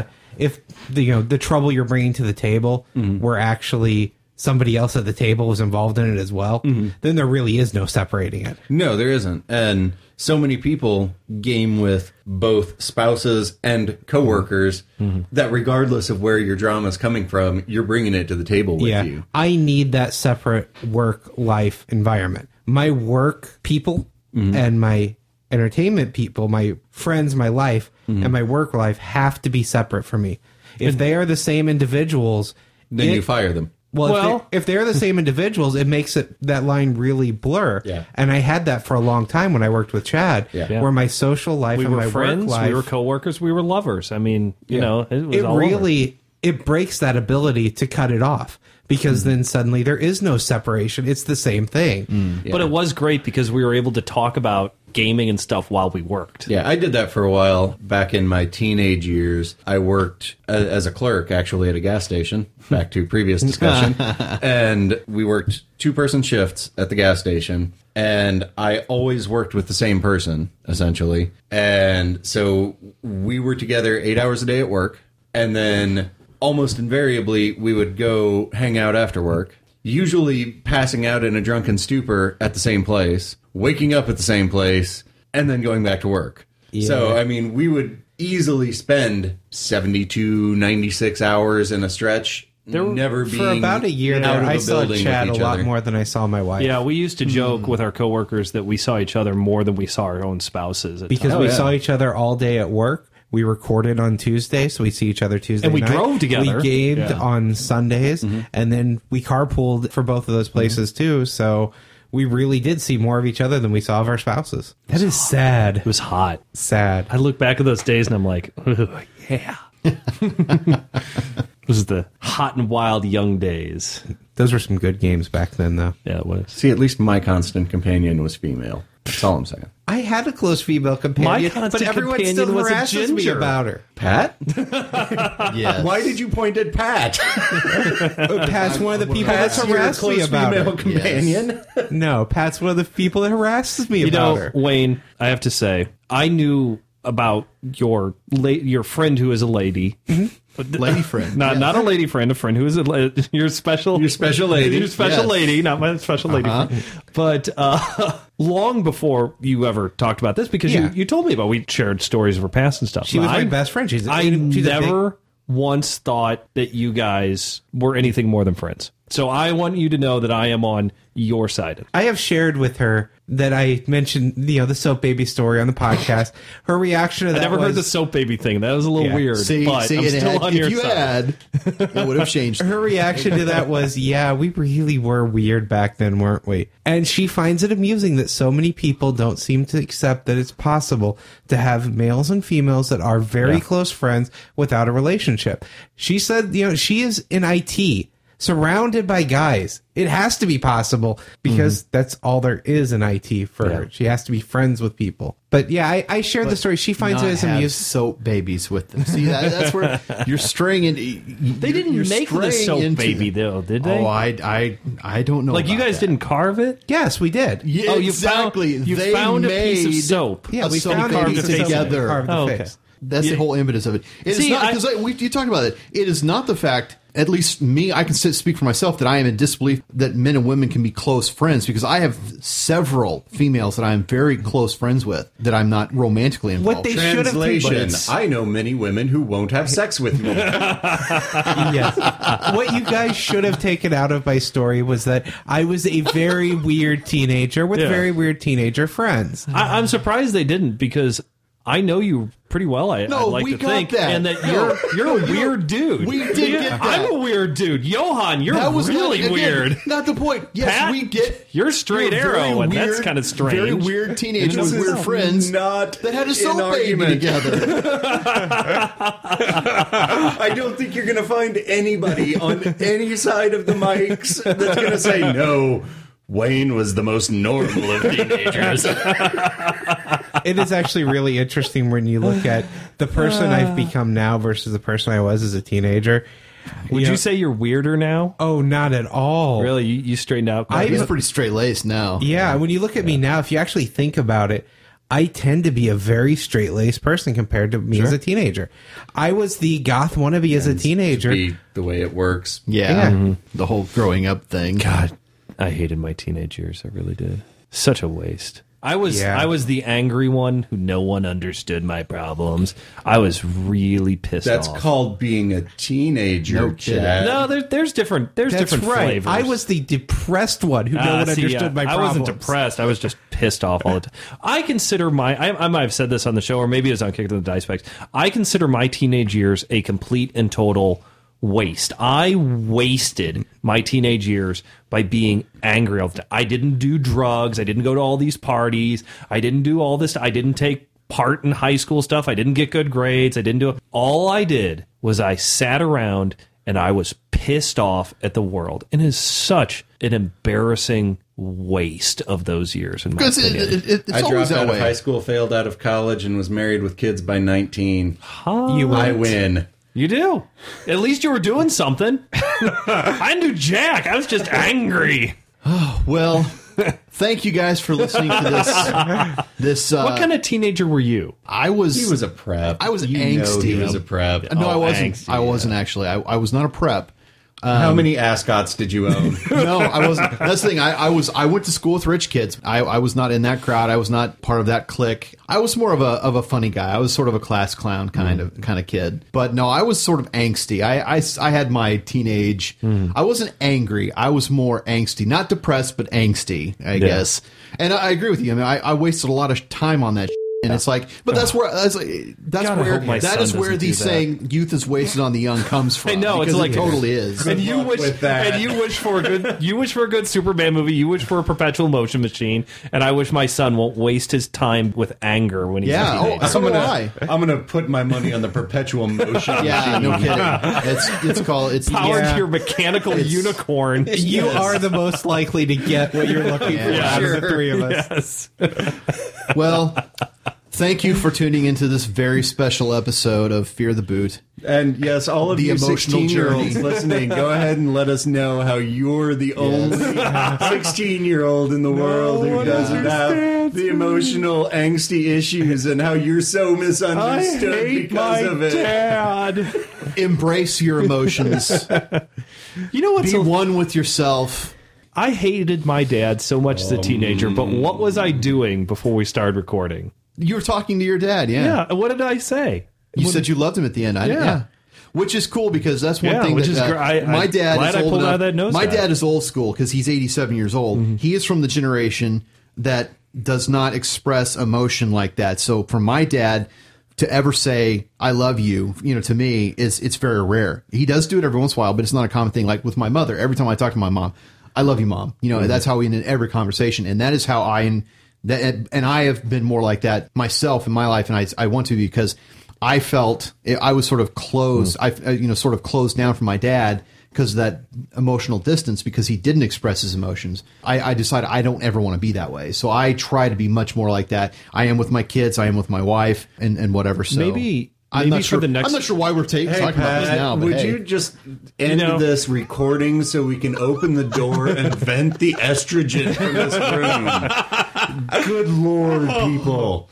the trouble you're bringing to the table were actually somebody else at the table was involved in it as well. Then there really is no separating it. No, there isn't. And so many people game with both spouses and coworkers that regardless of where your drama is coming from, you're bringing it to the table with you. I need that separate work-life environment. My work people and my entertainment people, my friends, my life, and my work life have to be separate for me. If they are the same individuals, Then you fire them. If they're the same individuals, it makes that line really blur. Yeah. And I had that for a long time when I worked with Chad, where my social life We and were my friends, work life, we were coworkers, we were lovers. I mean, it was all over. it it breaks that ability to cut it off. Because then suddenly there is no separation. It's the same thing. But it was great because we were able to talk about gaming and stuff while we worked. Yeah, I did that for a while back in my teenage years. I worked as a clerk, actually, at a gas station, back to previous discussion. And we worked 2-person shifts at the gas station. And I always worked with the same person, essentially. And so we were together 8 hours a day at work. And then almost invariably, we would go hang out after work, usually passing out in a drunken stupor at the same place, waking up at the same place, and then going back to work. Yeah. So, I mean, we would easily spend 72, 96 hours in a stretch, never being For about a year out there, of I a saw building Chad a with each lot other. more than I saw my wife. Yeah, we used to joke with our coworkers that we saw each other more than we saw our own spouses. At Because times. we saw each other all day at work. We recorded on Tuesday, so we see each other Tuesday And we night. drove together. We gamed Yeah. on Sundays, and then we carpooled for both of those places too. So we really did see more of each other than we saw of our spouses. That is sad. It was hot. Sad. I look back at those days and I'm like, "Ugh, yeah. This is the hot and wild young days. Those were some good games back then, though. Yeah, it was. See, at least my constant companion was female. That's all I'm saying. I had a close female companion, My but constant everyone companion still was a harasses me ginger. about her. Pat? Yes. Why did you point at Pat? Pat's one of the people that's Pat's your harassed me close about female her. companion? No, Pat's one of the people that harasses me You about know, her. Wayne, I have to say, I knew about your friend who is a lady. Lady friend. Not a lady friend, a friend who is your special lady. your special Yes. lady, not my special lady friend. But long before you ever talked about this, because Yeah. you told me about, we shared stories of her past and stuff. She was my best friend. She's I she's a big- never once thought that you guys were anything more than friends. So I want you to know that I am on your side. I have shared with her that I mentioned, the soap baby story on the podcast. Her reaction to that I never was, heard the soap baby thing. That was a little Yeah. weird. but I'm and still on if your you side. had, it would have changed. Her reaction to that was, yeah, we really were weird back then, weren't we? And she finds it amusing that so many people don't seem to accept that it's possible to have males and females that are very close friends without a relationship. She said, she is in IT, surrounded by guys. It has to be possible because that's all there is in IT for her. She has to be friends with people. But yeah, I shared the story. She finds it Not as have amusing. soap babies with them. See, that's where you're straying in. They didn't make the soap baby, though, did they? Oh, I don't know. Like, you about guys that. didn't carve it? Yes, we did. Yeah, Oh, you exactly. found, you They found a piece of made soap. Yeah, a we soap found baby carved the together. face. Carved the Oh, okay. face. That's the whole impetus of it. It's See, not because you talked about it. It is not the fact. At least me, I can speak for myself that I am in disbelief that men and women can be close friends because I have several females that I am very close friends with that I'm not romantically involved. What they should have Translation: taken. I know many women who won't have sex with me. Yes. What you guys should have taken out of my story was that I was a very weird teenager with Yeah. very weird teenager friends. I'm surprised they didn't, because I know you pretty well, I'd like we to got think. that. And that No. you're a weird dude. We did get that. I'm a weird dude. Johan, you're really again, weird. Not the point. Yes, Pat, we get. you're straight very arrow, and that's weird- kinda strange. Very weird teenager with This weird is friends not that had a an soap baby argument. together. I don't think you're going to find anybody on any side of the mics that's going to say, no, Wayne was the most normal of teenagers. It is actually really interesting when you look at the person I've become now versus the person I was as a teenager. Would know- you say you're weirder now? Oh, not at all. Really? You straightened out? He's pretty straight laced now. Yeah, when you look at me now, if you actually think about it, I tend to be a very straight-laced person compared to me as a teenager. I was the goth wannabe as a teenager. Be the way it works. Yeah. Yeah. The whole growing up thing. God, I hated my teenage years. I really did. Such a waste. I was Yeah. I was the angry one who no one understood my problems. I was really pissed That's off. called being a teenager, No kidding. Chad. No, there's different That's different right. flavors. I was the depressed one who no one See, understood my I problems. wasn't depressed. I was just pissed off all the time. I consider I might have said this on the show, or maybe it was on Kick to the Dice Bags. I consider my teenage years a complete and total waste. I wasted my teenage years by being angry all the time. I didn't do drugs. I didn't go to all these parties. I didn't do all this. I didn't take part in high school stuff. I didn't get good grades. I didn't do it. All I did was I sat around and I was pissed off at the world. And it is such an embarrassing waste of those years. In my Because opinion. it's I always dropped that out of way. high school, failed out of college, and was married with kids by 19. You I went. win. You do. At least you were doing something. I knew Jack. I was just angry. Well, thank you guys for listening to this. What kind of teenager were you? I was. He was a prep. I was you angsty. Know he was a prep. No, I Oh, wasn't. angsty, I wasn't actually. I was not a prep. How many ascots did you own? No, I wasn't. That's the thing. I went to school with rich kids. I was not in that crowd. I was not part of that clique. I was more of a funny guy. I was sort of a class clown kind of kid. But no, I was sort of angsty. I had my teenage. I wasn't angry. I was more angsty, not depressed, but angsty, I guess. And I agree with you. I mean, I wasted a lot of time on that. And it's like, but that's where God, I hope my son that is where doesn't the do that. saying "youth is wasted on the young" comes from. I know, it's because like- it totally is. And you luck wish with that. and you wish for a good Superman movie. You wish for a perpetual motion machine. And I wish my son won't waste his time with anger when he's a Yeah. teenager. Oh, so do I. I'm gonna put my money on the perpetual motion. Yeah, machine. no kidding. It's called Power Yeah. to your mechanical unicorn. You are the most likely to get what you're looking for out of the three of us. Yes. Well, thank you for tuning into this very special episode of Fear the Boot. And yes, all of The you emotional 16-year-olds journey. listening, go ahead and let us know how you're the only 16-year-old in the world who doesn't have the emotional angsty issues, and how you're so misunderstood because of it. Dad. Embrace your emotions. You know what's Be one with yourself. I hated my dad so much as a teenager, but what was I doing before we started recording? You were talking to your dad, yeah. Yeah, what did I say? You said you loved him at the end. Yeah. Which is cool because that's one Yeah, thing which that is great. my dad glad is I old pulled enough. out that nose My dive. dad is old school because he's 87 years old. He is from the generation that does not express emotion like that. So for my dad to ever say "I love you," to me it's very rare. He does do it every once in a while, but it's not a common thing. Like with my mother, every time I talk to my mom, "I love you, Mom." That's how we end every conversation, and that is how I have been more like that myself in my life, and I want to because I felt I was sort of closed. I sort of closed down from my dad because of that emotional distance, because he didn't express his emotions. I decided I don't ever want to be that way, so I try to be much more like that. I am with my kids. I am with my wife, and whatever. So Maybe I'm not for sure. the next. I'm not sure why we're talking Hey, about this Pat, now. But would hey. you just end know- this recording so we can open the door and vent the estrogen from this room? Good Lord, people.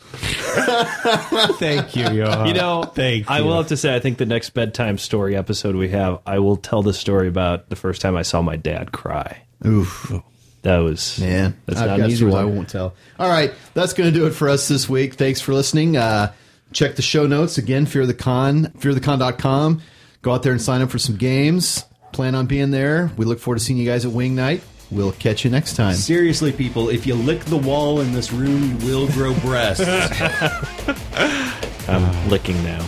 Thank you, Johan. Thank I will have to say, I think the next bedtime story episode we have, I will tell the story about the first time I saw my dad cry. Oof. That was Man, That's I've not got an easy stories I one. won't tell. All right, that's going to do it for us this week. Thanks for listening. Check the show notes again. fearthecon.com. Go out there and sign up for some games. Plan on being there. We look forward to seeing you guys at Wing Night. We'll catch you next time. Seriously, people, if you lick the wall in this room, you will grow breasts. I'm licking now.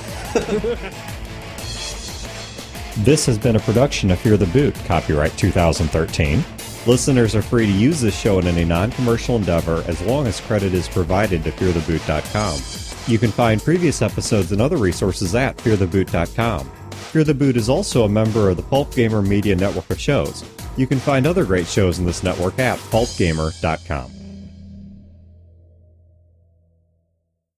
This has been a production of Fear the Boot, copyright 2013. Listeners are free to use this show in any non-commercial endeavor as long as credit is provided to feartheboot.com. You can find previous episodes and other resources at feartheboot.com. Fear the Boot is also a member of the Pulp Gamer Media network of shows. You can find other great shows in this network at pulpgamer.com.